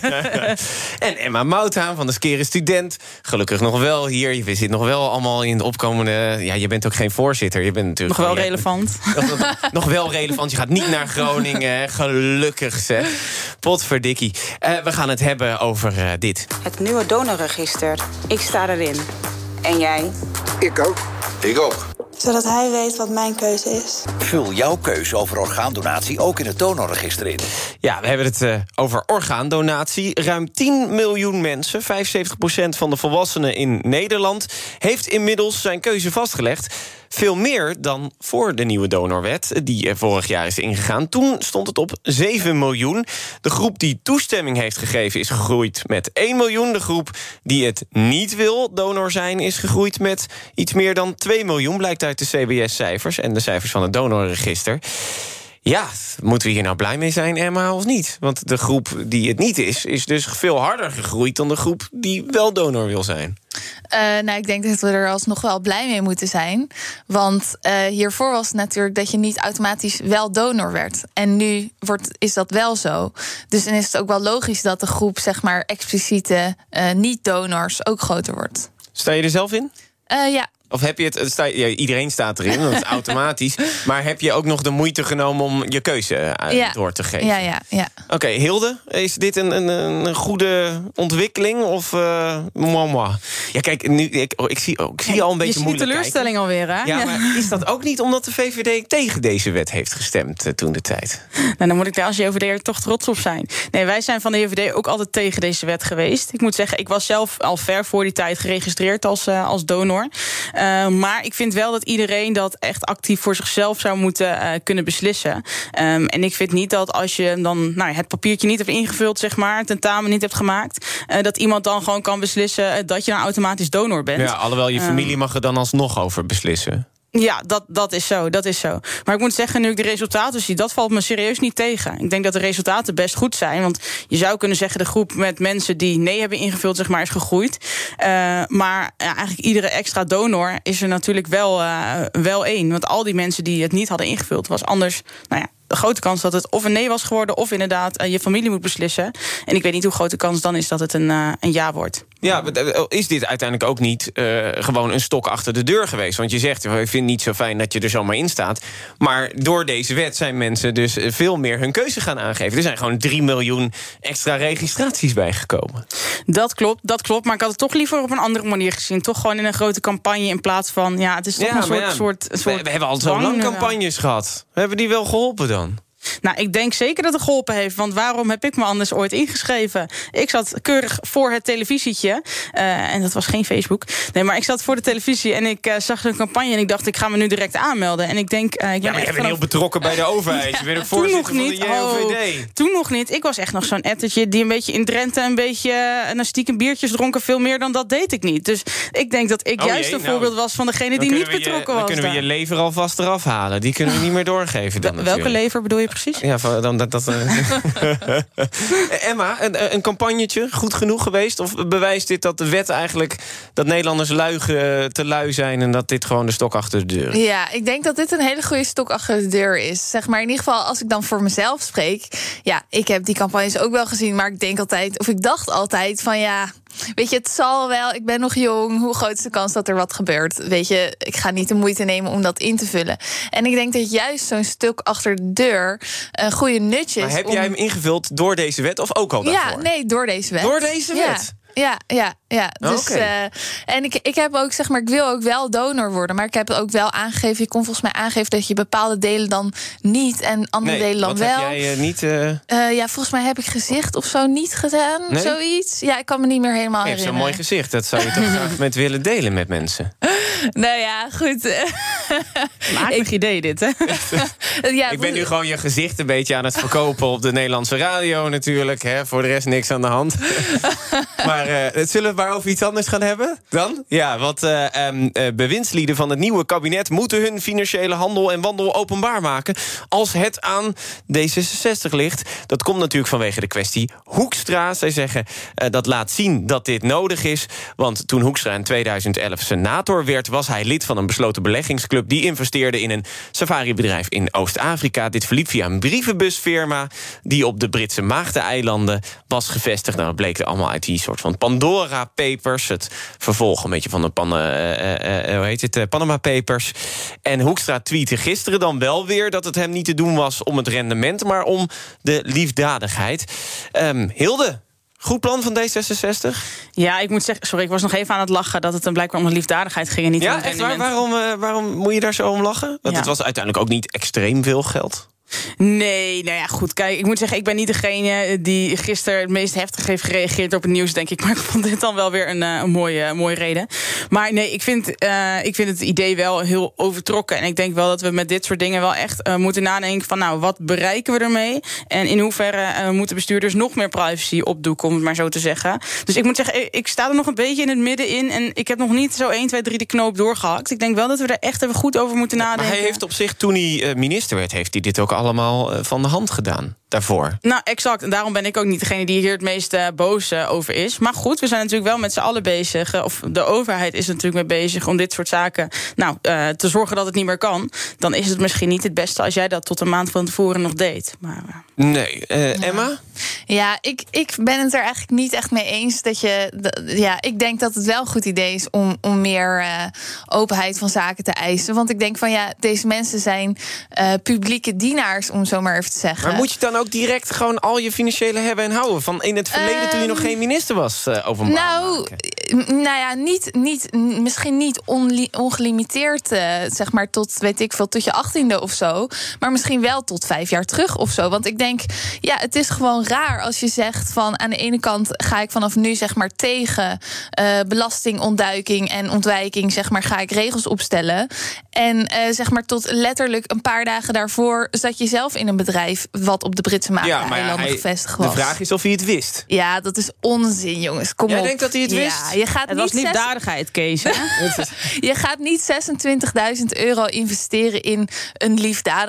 En Emma Mouthaan van de Skere Student. Gelukkig nog wel hier. Je zit nog wel allemaal in de opkomende... Ja, je bent ook geen voorzitter. Je bent natuurlijk nog wel relevant. Nog wel relevant. Je gaat niet naar Groningen. Gelukkig, zeg. Potverdikkie. We gaan het hebben over dit. Het nieuwe donorregister. Ik sta erin. En jij? Ik ook. Ik ook. Zodat hij weet wat mijn keuze is. Vul jouw keuze over orgaandonatie ook in het donorregister in. Ja, we hebben het over orgaandonatie. Ruim 10 miljoen mensen, 75% van de volwassenen in Nederland... heeft inmiddels zijn keuze vastgelegd. Veel meer dan voor de nieuwe donorwet, die vorig jaar is ingegaan. Toen stond het op 7 miljoen. De groep die toestemming heeft gegeven is gegroeid met 1 miljoen. De groep die het niet wil donor zijn is gegroeid met iets meer dan 2 miljoen... blijkt uit de CBS-cijfers en de cijfers van het donorregister. Ja, moeten we hier nou blij mee zijn, Emma, of niet? Want de groep die het niet is dus veel harder gegroeid... dan de groep die wel donor wil zijn. Ik denk dat we er alsnog wel blij mee moeten zijn. Want hiervoor was het natuurlijk dat je niet automatisch wel donor werd. En nu is dat wel zo. Dus dan is het ook wel logisch dat de groep, zeg maar, expliciete niet-donors ook groter wordt. Sta je er zelf in? Ja. Of heb je het... iedereen staat erin, dat is automatisch. Maar heb je ook nog de moeite genomen om je keuze door te geven? Ja. Oké, Hilde, is dit een goede ontwikkeling? Of moi? Ja, kijk, nu, ik zie al een beetje moeilijk kijken. Je ziet teleurstelling alweer, hè? Ja, maar is dat ook niet omdat de VVD tegen deze wet heeft gestemd toen de tijd? Nou, dan moet ik daar als JOVD'er toch trots op zijn. Nee, wij zijn van de JOVD ook altijd tegen deze wet geweest. Ik moet zeggen, ik was zelf al ver voor die tijd geregistreerd als donor. Maar ik vind wel dat iedereen dat echt actief voor zichzelf zou moeten kunnen beslissen. En ik vind niet dat als je dan het papiertje niet hebt ingevuld, zeg maar, tentamen niet hebt gemaakt, dat iemand dan gewoon kan beslissen dat je dan automatisch donor bent. Ja, alhoewel je familie mag er dan alsnog over beslissen. Ja, dat is zo. Maar ik moet zeggen, nu ik de resultaten zie, dat valt me serieus niet tegen. Ik denk dat de resultaten best goed zijn. Want je zou kunnen zeggen, de groep met mensen die nee hebben ingevuld, zeg maar, is gegroeid. Maar eigenlijk iedere extra donor is er natuurlijk wel één. Want al die mensen die het niet hadden ingevuld, was anders, de grote kans dat het of een nee was geworden, of inderdaad je familie moet beslissen. En ik weet niet hoe groot de kans dan is dat het een ja wordt. Ja, is dit uiteindelijk ook niet gewoon een stok achter de deur geweest? Want je zegt, ik vind het niet zo fijn dat je er zomaar in staat. Maar door deze wet zijn mensen dus veel meer hun keuze gaan aangeven. Er zijn gewoon 3 miljoen extra registraties bijgekomen. Dat klopt. Maar ik had het toch liever op een andere manier gezien. Toch gewoon in een grote campagne in plaats van, het is toch een soort we hebben al zo lang campagnes gehad. Hebben die wel geholpen dan? Nou, ik denk zeker dat het geholpen heeft. Want waarom heb ik me anders ooit ingeschreven? Ik zat keurig voor het televisietje. En dat was geen Facebook. Nee, maar ik zat voor de televisie en ik zag zo'n campagne. En ik dacht, ik ga me nu direct aanmelden. En ik denk... maar je bent heel betrokken bij de overheid. Je bent ook voorzitter van de JOVD. Toen nog niet. Ik was echt nog zo'n ettertje die een beetje in Drenthe een beetje stiekem biertjes dronken. Veel meer dan dat deed ik niet. Dus ik denk dat ik juist een voorbeeld was van degene die niet betrokken was. Dan kunnen we je lever alvast eraf halen. Die kunnen we niet meer doorgeven. Dan welke lever bedoel je precies? Ja, dan Emma, een campagnetje goed genoeg geweest? Of bewijst dit dat de wet eigenlijk, dat Nederlanders te lui zijn en dat dit gewoon de stok achter de deur is? Ja, ik denk dat dit een hele goede stok achter de deur is. Zeg maar in ieder geval, als ik dan voor mezelf spreek. Ja, ik heb die campagnes ook wel gezien, maar ik denk altijd, of ik dacht altijd van weet je, het zal wel, ik ben nog jong. Hoe groot is de kans dat er wat gebeurt? Weet je, ik ga niet de moeite nemen om dat in te vullen. En ik denk dat juist zo'n stuk achter de deur een goede nutje is. Maar heb jij hem ingevuld door deze wet of ook al daarvoor? Ja, nee, door deze wet. Door deze wet? Ja. Dus, en ik heb ook, zeg maar, ik wil ook wel donor worden. Maar ik heb ook wel aangegeven, je kon volgens mij aangeven dat je bepaalde delen dan niet en andere delen dan wel. Heb jij niet? Volgens mij heb ik gezicht of zo niet gedaan. Nee? Zoiets. Ja, ik kan me niet meer helemaal herinneren. Je hebt zo'n mooi gezicht. Dat zou je toch graag met willen delen met mensen. Nou ja, goed. Maaktig idee dit, hè? Ik ben nu gewoon je gezicht een beetje aan het verkopen op de Nederlandse radio natuurlijk. Hè? Voor de rest niks aan de hand. Maar zullen we maar over iets anders gaan hebben dan? Ja, want bewindslieden van het nieuwe kabinet moeten hun financiële handel en wandel openbaar maken als het aan D66 ligt. Dat komt natuurlijk vanwege de kwestie Hoekstra. Zij zeggen dat laat zien dat dit nodig is. Want toen Hoekstra in 2011 senator werd, was hij lid van een besloten beleggingsclub die investeerde in een safaribedrijf in Oost-Afrika. Dit verliep via een brievenbusfirma die op de Britse Maagdeneilanden was gevestigd. Nou, dat bleek er allemaal uit die soort van Pandora Papers. Het vervolg een beetje van de Panama Papers. En Hoekstra tweette gisteren dan wel weer dat het hem niet te doen was om het rendement, maar om de liefdadigheid. Hilde, goed plan van D66? Ja, ik moet zeggen, sorry, ik was nog even aan het lachen dat het dan blijkbaar om de liefdadigheid ging en niet om het rendement. Waarom moet je daar zo om lachen? Want het was uiteindelijk ook niet extreem veel geld. Nee, nou ja, goed. Kijk, ik moet zeggen, ik ben niet degene die gisteren het meest heftig heeft gereageerd op het nieuws, denk ik. Maar ik vond dit dan wel weer een mooie reden. Maar nee, ik vind het idee wel heel overtrokken. En ik denk wel dat we met dit soort dingen wel echt moeten nadenken van, wat bereiken we ermee? En in hoeverre moeten bestuurders nog meer privacy opdoeken, om het maar zo te zeggen. Dus ik moet zeggen, ik sta er nog een beetje in het midden in. En ik heb nog niet zo 1, 2, 3 de knoop doorgehakt. Ik denk wel dat we er echt even goed over moeten nadenken. Maar hij heeft op zich, toen hij minister werd, heeft hij dit ook allemaal van de hand gedaan daarvoor. Nou, exact. En daarom ben ik ook niet degene die hier het meest boos over is. Maar goed, we zijn natuurlijk wel met z'n allen bezig. Of de overheid is natuurlijk mee bezig om dit soort zaken te zorgen dat het niet meer kan. Dan is het misschien niet het beste als jij dat tot een maand van tevoren nog deed. Maar, nee. Emma? Ja, ik ben het er eigenlijk niet echt mee eens dat ik denk dat het wel een goed idee is om meer openheid van zaken te eisen. Want ik denk van deze mensen zijn publieke dienaars, om zo maar even te zeggen. Maar moet je dan ook direct gewoon al je financiële hebben en houden van in het verleden toen je nog geen minister was openbaar maken? Nou ja, misschien niet ongelimiteerd, zeg maar, tot, weet ik veel, tot je 18e of zo. Maar misschien wel tot 5 jaar terug of zo. Want ik denk, ja, het is gewoon raar als je zegt van, aan de ene kant ga ik vanaf nu, zeg maar, tegen belastingontduiking en ontwijking, zeg maar, ga ik regels opstellen. En zeg maar, tot letterlijk een paar dagen daarvoor zat je zelf in een bedrijf wat op de Britse Maagdeneilanden gevestigd was. De vraag is of hij het wist. Ja, dat is onzin, jongens. Kom op. Jij denkt dat hij het wist? Ja, het was liefdadigheid, Kees. Je gaat niet €26.000 investeren in een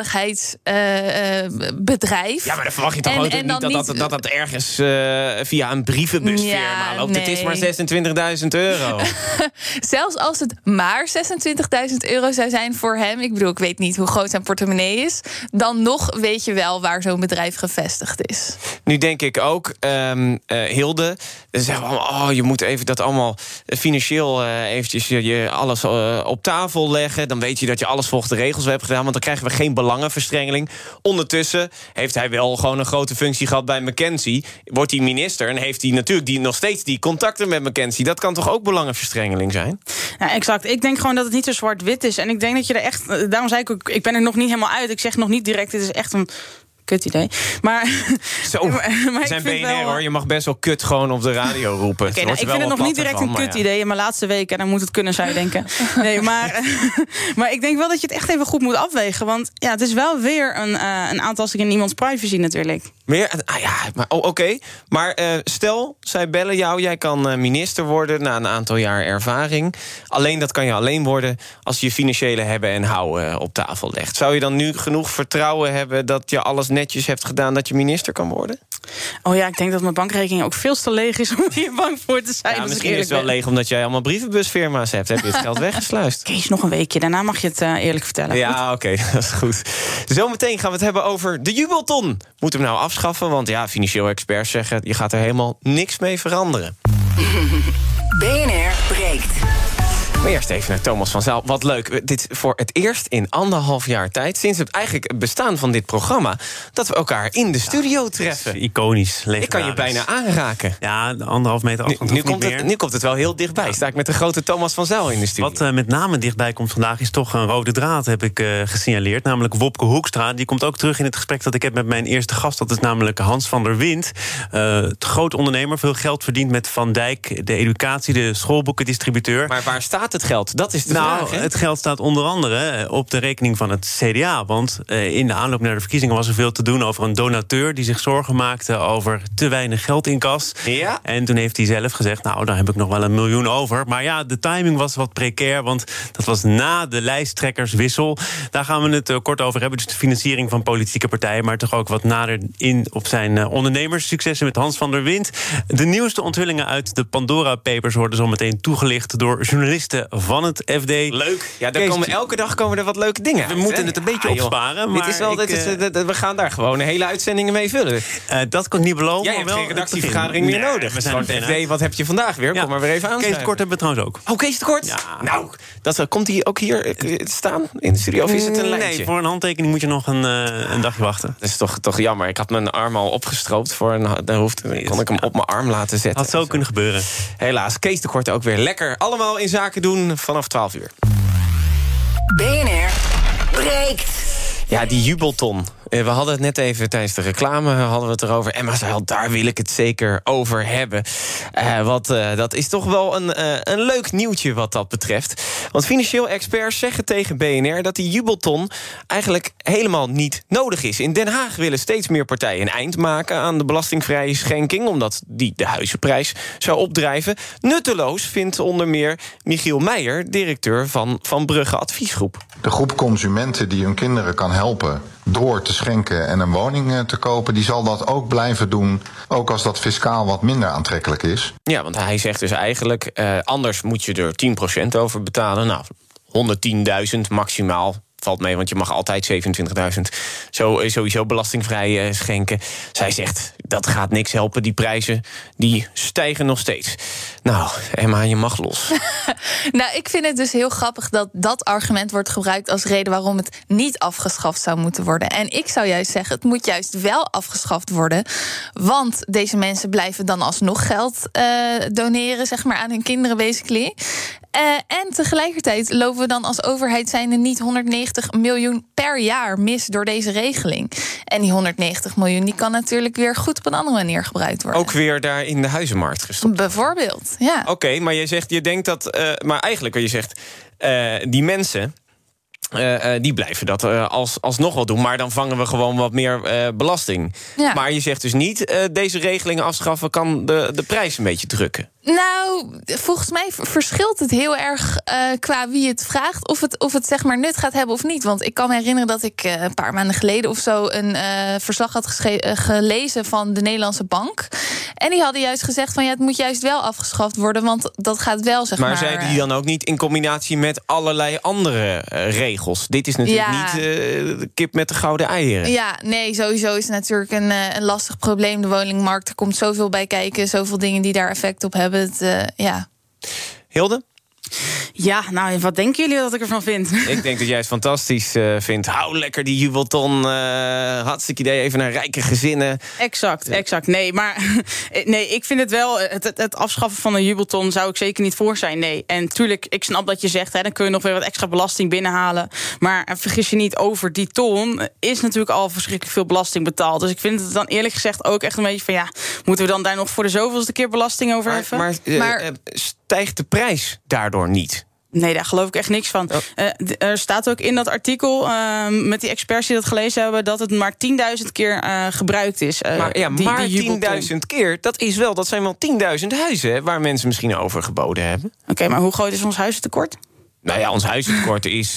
liefdadigheidsbedrijf. Ja, maar dan verwacht je toch ook niet dat ergens via een brievenbusfirma loopt. Nee. Het is maar €26.000. Zelfs als het maar €26.000 zou zijn voor hem, ik bedoel, ik weet niet hoe groot zijn portemonnee is, dan nog weet je wel waar zo'n bedrijf gevestigd is. Nu denk ik ook, Hilde, dan zeggen we allemaal, je moet even dat allemaal financieel eventjes je alles op tafel leggen. Dan weet je dat je alles volgens de regels hebt gedaan, want dan krijgen we geen belangenverstrengeling. Ondertussen heeft hij wel gewoon een grote functie gehad bij McKinsey. Wordt hij minister en heeft hij natuurlijk nog steeds die contacten met McKinsey. Dat kan toch ook belangenverstrengeling zijn? Ja, exact. Ik denk gewoon dat het niet zo zwart-wit is. En ik denk dat je er echt, daarom zei ik ook, ik ben er nog niet helemaal uit. Ik zeg nog niet direct, dit is echt een kut idee. Maar zo, we zijn BNR wel, hoor. Je mag best wel kut gewoon op de radio roepen. Okay, ik vind het nog niet direct een kut idee. In mijn laatste week, en dan moet het kunnen, zou je denken. Nee, maar ik denk wel dat je het echt even goed moet afwegen. Want ja, het is wel weer een aantasting in iemands privacy natuurlijk. Meer? Oké. Maar stel, zij bellen jou, jij kan minister worden na een aantal jaar ervaring. Alleen dat kan je alleen worden als je je financiële hebben en houden op tafel legt. Zou je dan nu genoeg vertrouwen hebben dat je alles netjes hebt gedaan dat je minister kan worden? Oh ja, ik denk dat mijn bankrekening ook veel te leeg is om hier bang voor te zijn. Ja, misschien is het wel leeg omdat jij allemaal brievenbusfirma's hebt. Heb je het geld weggesluist? Kees, nog een weekje. Daarna mag je het eerlijk vertellen. Ja, oké, dat is goed. Zometeen gaan we het hebben over de jubelton. Moeten we hem nou afschaffen? Want ja, financieel experts zeggen, je gaat er helemaal niks mee veranderen. BNR breekt. Maar eerst even naar Thomas van Zijl. Wat leuk. Dit voor het eerst in 1,5 jaar tijd, sinds het bestaan van dit programma, dat we elkaar in de studio treffen. Iconisch. Ik kan je bijna aanraken. Ja, 1,5 meter afstand. Nu komt het wel heel dichtbij. Ja. Sta ik met de grote Thomas van Zijl in de studio. Wat met name dichtbij komt vandaag is toch een rode draad, heb ik gesignaleerd. Namelijk Wopke Hoekstra. Die komt ook terug in het gesprek dat ik heb met mijn eerste gast. Dat is namelijk Hans van der Wint. Groot ondernemer, veel geld verdient met Van Dijk. De educatie, de schoolboekendistributeur. Maar waar staat het geld? Dat is de vraag. Het geld staat onder andere op de rekening van het CDA. Want in de aanloop naar de verkiezingen was er veel te doen over een donateur die zich zorgen maakte over te weinig geld in kas. Ja? En toen heeft hij zelf gezegd, nou, daar heb ik nog wel 1 miljoen over. Maar ja, de timing was wat precair, want dat was na de lijsttrekkerswissel. Daar gaan we het kort over hebben. Dus de financiering van politieke partijen, maar toch ook wat nader in op zijn ondernemerssuccessen met Hans van der Wint. De nieuwste onthullingen uit de Pandora Papers worden zo meteen toegelicht door journalisten van het FD. Leuk. Ja, elke dag komen er wat leuke dingen uit. We moeten het een beetje opsparen. Maar we gaan daar gewoon een hele uitzending mee vullen. Dat kan ik niet beloven. Jij hebt geen redactievergadering meer nodig. We zijn FD, wat heb je vandaag weer? Kom maar weer even aan. Kees de Kort hebben we trouwens ook. Oh, Kees de Kort? Ja. Nou, komt hij ook hier staan in de studio? Of is het een lijntje? Nee, voor een handtekening moet je nog een dagje wachten. Dat is toch jammer. Ik had mijn arm al opgestroopt. Kon ik hem op mijn arm laten zetten. Had zo kunnen gebeuren. Helaas, Kees de Kort ook weer lekker. Allemaal in zaken doen vanaf 12 uur. BNR breekt. Ja, die jubelton. We hadden het net even tijdens de reclame hadden we het erover. Emma zei, daar wil ik het zeker over hebben. Dat is toch wel een leuk nieuwtje wat dat betreft. Want financieel experts zeggen tegen BNR dat die jubelton eigenlijk helemaal niet nodig is. In Den Haag willen steeds meer partijen een eind maken aan de belastingvrije schenking, omdat die de huizenprijs zou opdrijven. Nutteloos vindt onder meer Michiel Meijer, directeur van Brugge Adviesgroep. De groep consumenten die hun kinderen kan helpen door te schenken en een woning te kopen, die zal dat ook blijven doen, ook als dat fiscaal wat minder aantrekkelijk is. Ja, want hij zegt dus eigenlijk, anders moet je er 10% over betalen. Nou, 110.000 maximaal valt mee, want je mag altijd 27.000 sowieso belastingvrij schenken. Zij zegt, dat gaat niks helpen. Die prijzen die stijgen nog steeds. Nou, Emma, je mag los. Nou, ik vind het dus heel grappig dat dat argument wordt gebruikt als reden waarom het niet afgeschaft zou moeten worden. En ik zou juist zeggen, het moet juist wel afgeschaft worden. Want deze mensen blijven dan alsnog geld doneren, zeg maar, aan hun kinderen, basically. En tegelijkertijd lopen we dan als overheid zijnde niet 190 miljoen per jaar mis door deze regeling. En die 190 miljoen die kan natuurlijk weer goed op een andere manier gebruikt worden. Ook weer daar in de huizenmarkt gestopt. Bijvoorbeeld, ja. Oké, maar je denkt dat... maar eigenlijk wat je zegt, die mensen... die blijven dat alsnog wel doen. Maar dan vangen we gewoon wat meer belasting. Ja. Maar je zegt dus niet, deze regelingen afschaffen kan de prijs een beetje drukken. Nou, volgens mij verschilt het heel erg qua wie het vraagt. Of het zeg maar nut gaat hebben of niet. Want ik kan me herinneren dat ik een paar maanden geleden of zo een verslag had gelezen van de Nederlandse Bank. En die hadden juist gezegd van het moet juist wel afgeschaft worden. Want dat gaat wel, zeg maar. Maar zeiden die dan ook niet in combinatie met allerlei andere regels? Dit is natuurlijk niet de kip met de gouden eieren. Ja, nee, sowieso is het natuurlijk een lastig probleem. De woningmarkt, er komt zoveel bij kijken. Zoveel dingen die daar effect op hebben. Hilde? Ja, nou, wat denken jullie dat ik ervan vind? Ik denk dat jij het fantastisch vindt. Hou lekker die jubelton. Hartstikke idee, even naar rijke gezinnen. Exact. Nee, maar nee, ik vind het wel... Het afschaffen van een jubelton zou ik zeker niet voor zijn, nee. En tuurlijk, ik snap dat je zegt, dan kun je nog weer wat extra belasting binnenhalen. Maar vergis je niet, over die ton is natuurlijk al verschrikkelijk veel belasting betaald. Dus ik vind het dan eerlijk gezegd ook echt een beetje van... moeten we dan daar nog voor de zoveelste keer belasting over heffen? Maar stijgt de prijs daardoor niet? Nee, daar geloof ik echt niks van. Er staat ook in dat artikel met die experts die dat gelezen hebben... dat het maar 10.000 keer gebruikt is. Maar 10.000 keer, dat zijn wel 10.000 huizen... waar mensen misschien over geboden hebben. Oké, maar hoe groot is ons huizentekort? Nou ja, ons huizentekort is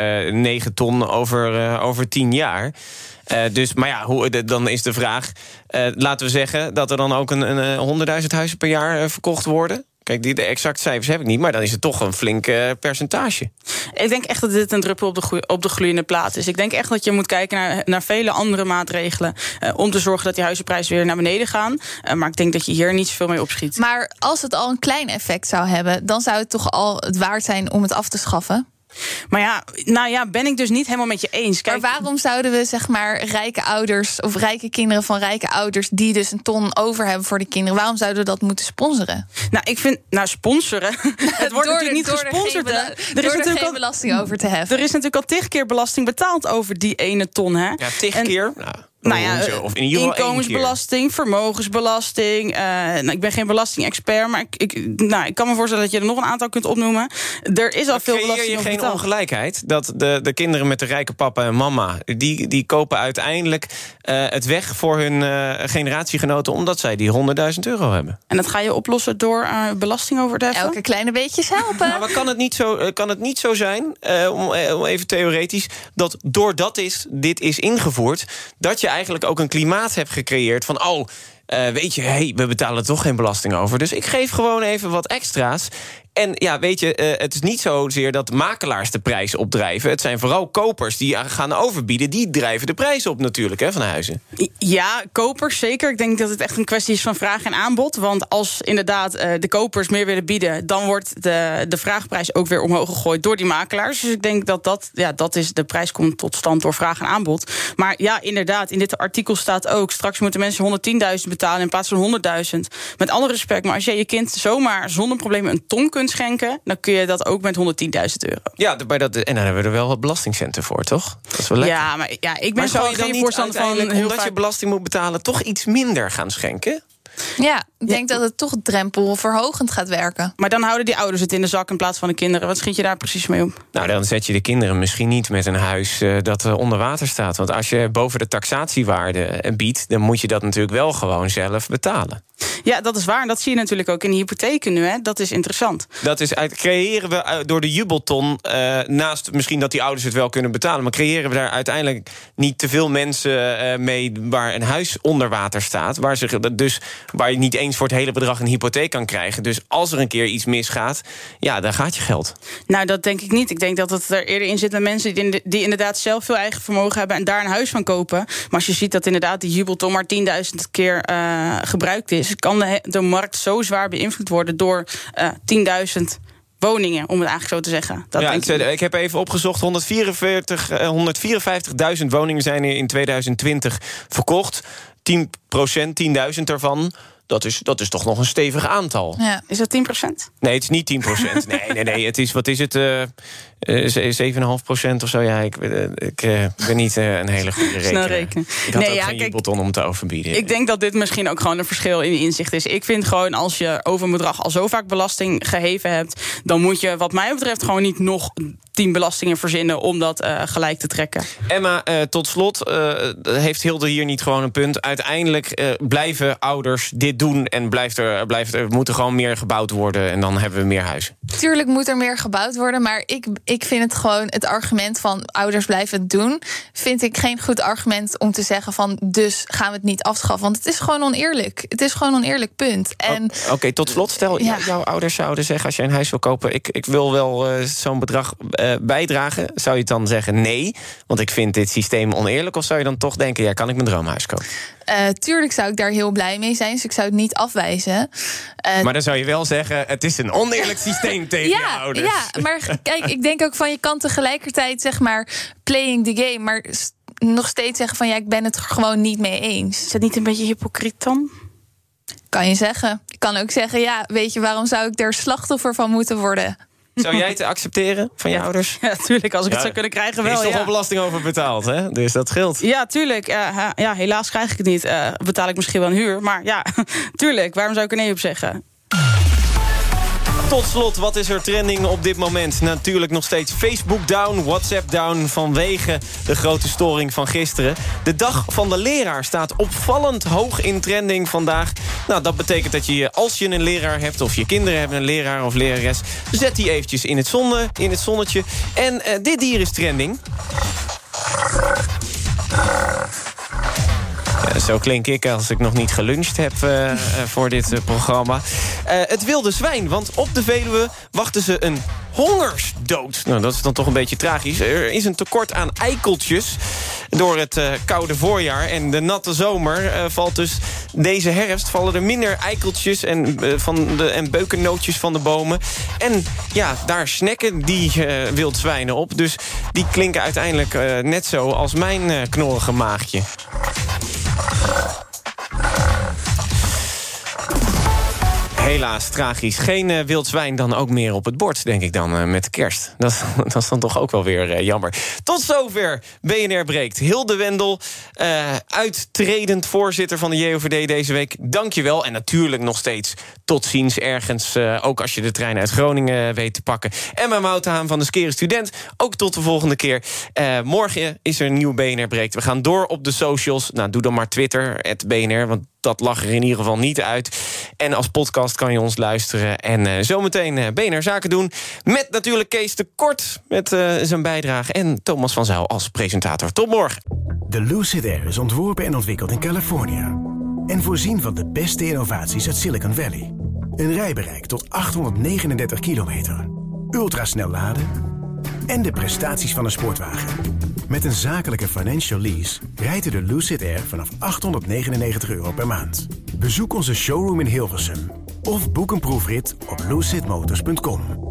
9 ton over 10 jaar... Dus, maar ja, dan is de vraag... laten we zeggen dat er dan ook 100.000 huizen per jaar verkocht worden... Kijk, de exacte cijfers heb ik niet, maar dan is het toch een flink percentage. Ik denk echt dat dit een druppel op de gloeiende plaat is. Ik denk echt dat je moet kijken naar vele andere maatregelen... om te zorgen dat die huizenprijzen weer naar beneden gaan. Maar ik denk dat je hier niet zoveel mee opschiet. Maar als het al een klein effect zou hebben... dan zou het toch al het waard zijn om het af te schaffen? Maar ben ik dus niet helemaal met je eens. Kijk, maar waarom zouden we, zeg maar, rijke ouders... of rijke kinderen van rijke ouders... die dus een ton over hebben voor die kinderen... waarom zouden we dat moeten sponsoren? Nou, ik vind... sponsoren... het wordt natuurlijk niet gesponsord. Er is natuurlijk geen belasting over te heffen. Er is natuurlijk al 10 keer belasting betaald over die ene ton, hè? Ja, 10 keer? Of in ieder geval inkomensbelasting, vermogensbelasting. Ik ben geen belastingexpert, maar ik kan me voorstellen dat je er nog een aantal kunt opnoemen. Er is al veel belasting over betaald. Geen ongelijkheid dat de kinderen met de rijke papa en mama... die kopen uiteindelijk het weg voor hun generatiegenoten... omdat zij die €100.000 hebben. En dat ga je oplossen door belasting over te heffen? Elke kleine beetjes helpen. Maar kan het niet zo zijn, om even theoretisch... dat doordat dit is ingevoerd... dat je eigenlijk ook een klimaat hebt gecreëerd van... weet je, we betalen toch geen belasting over... dus ik geef gewoon even wat extra's. En ja, weet je, het is niet zozeer dat makelaars de prijs opdrijven. Het zijn vooral kopers die gaan overbieden. Die drijven de prijs op natuurlijk, van huizen. Ja, kopers zeker. Ik denk dat het echt een kwestie is van vraag en aanbod. Want als inderdaad de kopers meer willen bieden... dan wordt de vraagprijs ook weer omhoog gegooid door die makelaars. Dus ik denk dat is de prijs komt tot stand door vraag en aanbod. Maar ja, inderdaad, in dit artikel staat ook... straks moeten mensen 110.000 betalen in plaats van 100.000. Met alle respect, maar als je kent zomaar zonder problemen een ton kunt schenken... dan kun je dat ook met €110.000. Ja, en dan hebben we er wel wat belastingcenten voor, toch? Dat is wel lekker. Ja, maar ik ben zo geen voorstander van... omdat je belasting moet betalen, toch iets minder gaan schenken? Ja, ik denk dat het toch drempelverhogend gaat werken. Maar dan houden die ouders het in de zak in plaats van de kinderen. Wat schiet je daar precies mee op? Nou, dan zet je de kinderen misschien niet met een huis dat onder water staat. Want als je boven de taxatiewaarde biedt... dan moet je dat natuurlijk wel gewoon zelf betalen. Ja, dat is waar. En dat zie je natuurlijk ook in de hypotheken nu. Hè. Dat is interessant. Dat is creëren we door de jubelton, naast misschien dat die ouders het wel kunnen betalen, maar creëren we daar uiteindelijk niet te veel mensen mee waar een huis onder water staat, waar je niet eens voor het hele bedrag een hypotheek kan krijgen. Dus als er een keer iets misgaat, ja, dan gaat je geld. Nou, dat denk ik niet. Ik denk dat het er eerder in zit met mensen die inderdaad zelf veel eigen vermogen hebben en daar een huis van kopen. Maar als je ziet dat inderdaad die jubelton maar 10.000 keer gebruikt is, kan de markt zo zwaar beïnvloed worden door 10.000 woningen, om het eigenlijk zo te zeggen. Ik heb even opgezocht, 154.000 woningen zijn er in 2020 verkocht. 10%, 10.000 daarvan. Dat is toch nog een stevig aantal. Ja. Is dat 10%? Nee, het is niet 10%. Nee. Het is, wat is het? 7,5% of zo. Ja, ik ben niet een hele goede rekenaar. Snel rekenen. Ik had geen jubelton om te overbieden. Ik denk dat dit misschien ook gewoon een verschil in inzicht is. Ik vind gewoon, als je over een bedrag al zo vaak belasting geheven hebt, dan moet je wat mij betreft gewoon niet nog 10 belastingen verzinnen om dat gelijk te trekken. Emma, tot slot, heeft Hilde hier niet gewoon een punt? Uiteindelijk blijven ouders dit doen en moet er gewoon meer gebouwd worden en dan hebben we meer huizen. Tuurlijk moet er meer gebouwd worden, maar ik vind het gewoon het argument van ouders blijven het doen, vind ik geen goed argument om te zeggen van dus gaan we het niet afschaffen. Want het is gewoon oneerlijk. Het is gewoon een oneerlijk punt. Oké, tot slot, stel jouw ouders zouden zeggen als je een huis wil kopen, ik wil wel zo'n bedrag bijdragen. Zou je dan zeggen nee, want ik vind dit systeem oneerlijk? Of zou je dan toch denken, ja, kan ik mijn droomhuis kopen? Tuurlijk zou ik daar heel blij mee zijn, dus ik zou het niet afwijzen. Maar dan zou je wel zeggen, het is een oneerlijk systeem tegen je ouders. Ja, maar kijk, ik denk ook van je kan tegelijkertijd zeg maar playing the game, maar nog steeds zeggen van ja, ik ben het er gewoon niet mee eens. Is dat niet een beetje hypocriet dan? Kan je zeggen. Ik kan ook zeggen, ja, weet je, waarom zou ik er slachtoffer van moeten worden? Zou jij het accepteren van je ouders? Ja, tuurlijk. Als ik het zou kunnen krijgen, wel. Er is toch wel belasting over betaald, hè? Dus dat scheelt. Ja, tuurlijk. Ja, helaas krijg ik het niet. Betaal ik misschien wel een huur. Maar ja, tuurlijk. Waarom zou ik er nee op zeggen? Tot slot, wat is er trending op dit moment? Natuurlijk nog steeds Facebook down, WhatsApp down vanwege de grote storing van gisteren. De dag van de leraar staat opvallend hoog in trending vandaag. Nou, dat betekent dat je, als je een leraar hebt of je kinderen hebben een leraar of lerares, zet die eventjes in het zonnetje. En dit dier is trending. Ja, zo klink ik als ik nog niet geluncht heb voor dit programma. Het wilde zwijn, want op de Veluwe wachten ze een hongersdood. Nou, dat is dan toch een beetje tragisch. Er is een tekort aan eikeltjes door het koude voorjaar en de natte zomer. Valt dus deze herfst vallen er minder eikeltjes en beukennootjes van de bomen. En ja, daar snacken die wildzwijnen op. Dus die klinken uiteindelijk net zo als mijn knorrige maagje. Helaas, tragisch. Geen wild zwijn dan ook meer op het bord, denk ik dan, met de kerst. Dat is dan toch ook wel weer jammer. Tot zover BNR Breekt. Hilde Wendel, uittredend voorzitter van de JOVD deze week. Dank je wel. En natuurlijk nog steeds tot ziens ergens. Ook als je de trein uit Groningen weet te pakken. Emma Mouthaan van de Skere Student. Ook tot de volgende keer. Morgen is er een nieuw BNR Breekt. We gaan door op de socials. Nou, doe dan maar Twitter, @BNR, want dat lag er in ieder geval niet uit. En als podcast kan je ons luisteren. En zometeen BNR Zaken doen. Met natuurlijk Kees de Kort met zijn bijdrage. En Thomas van Zijl als presentator. Tot morgen. De Lucid Air is ontworpen en ontwikkeld in Californië. En voorzien van de beste innovaties uit Silicon Valley. Een rijbereik tot 839 kilometer. Ultrasnel laden. En de prestaties van een sportwagen. Met een zakelijke financial lease rijdt u de Lucid Air vanaf €899 per maand. Bezoek onze showroom in Hilversum. Of boek een proefrit op lucidmotors.com.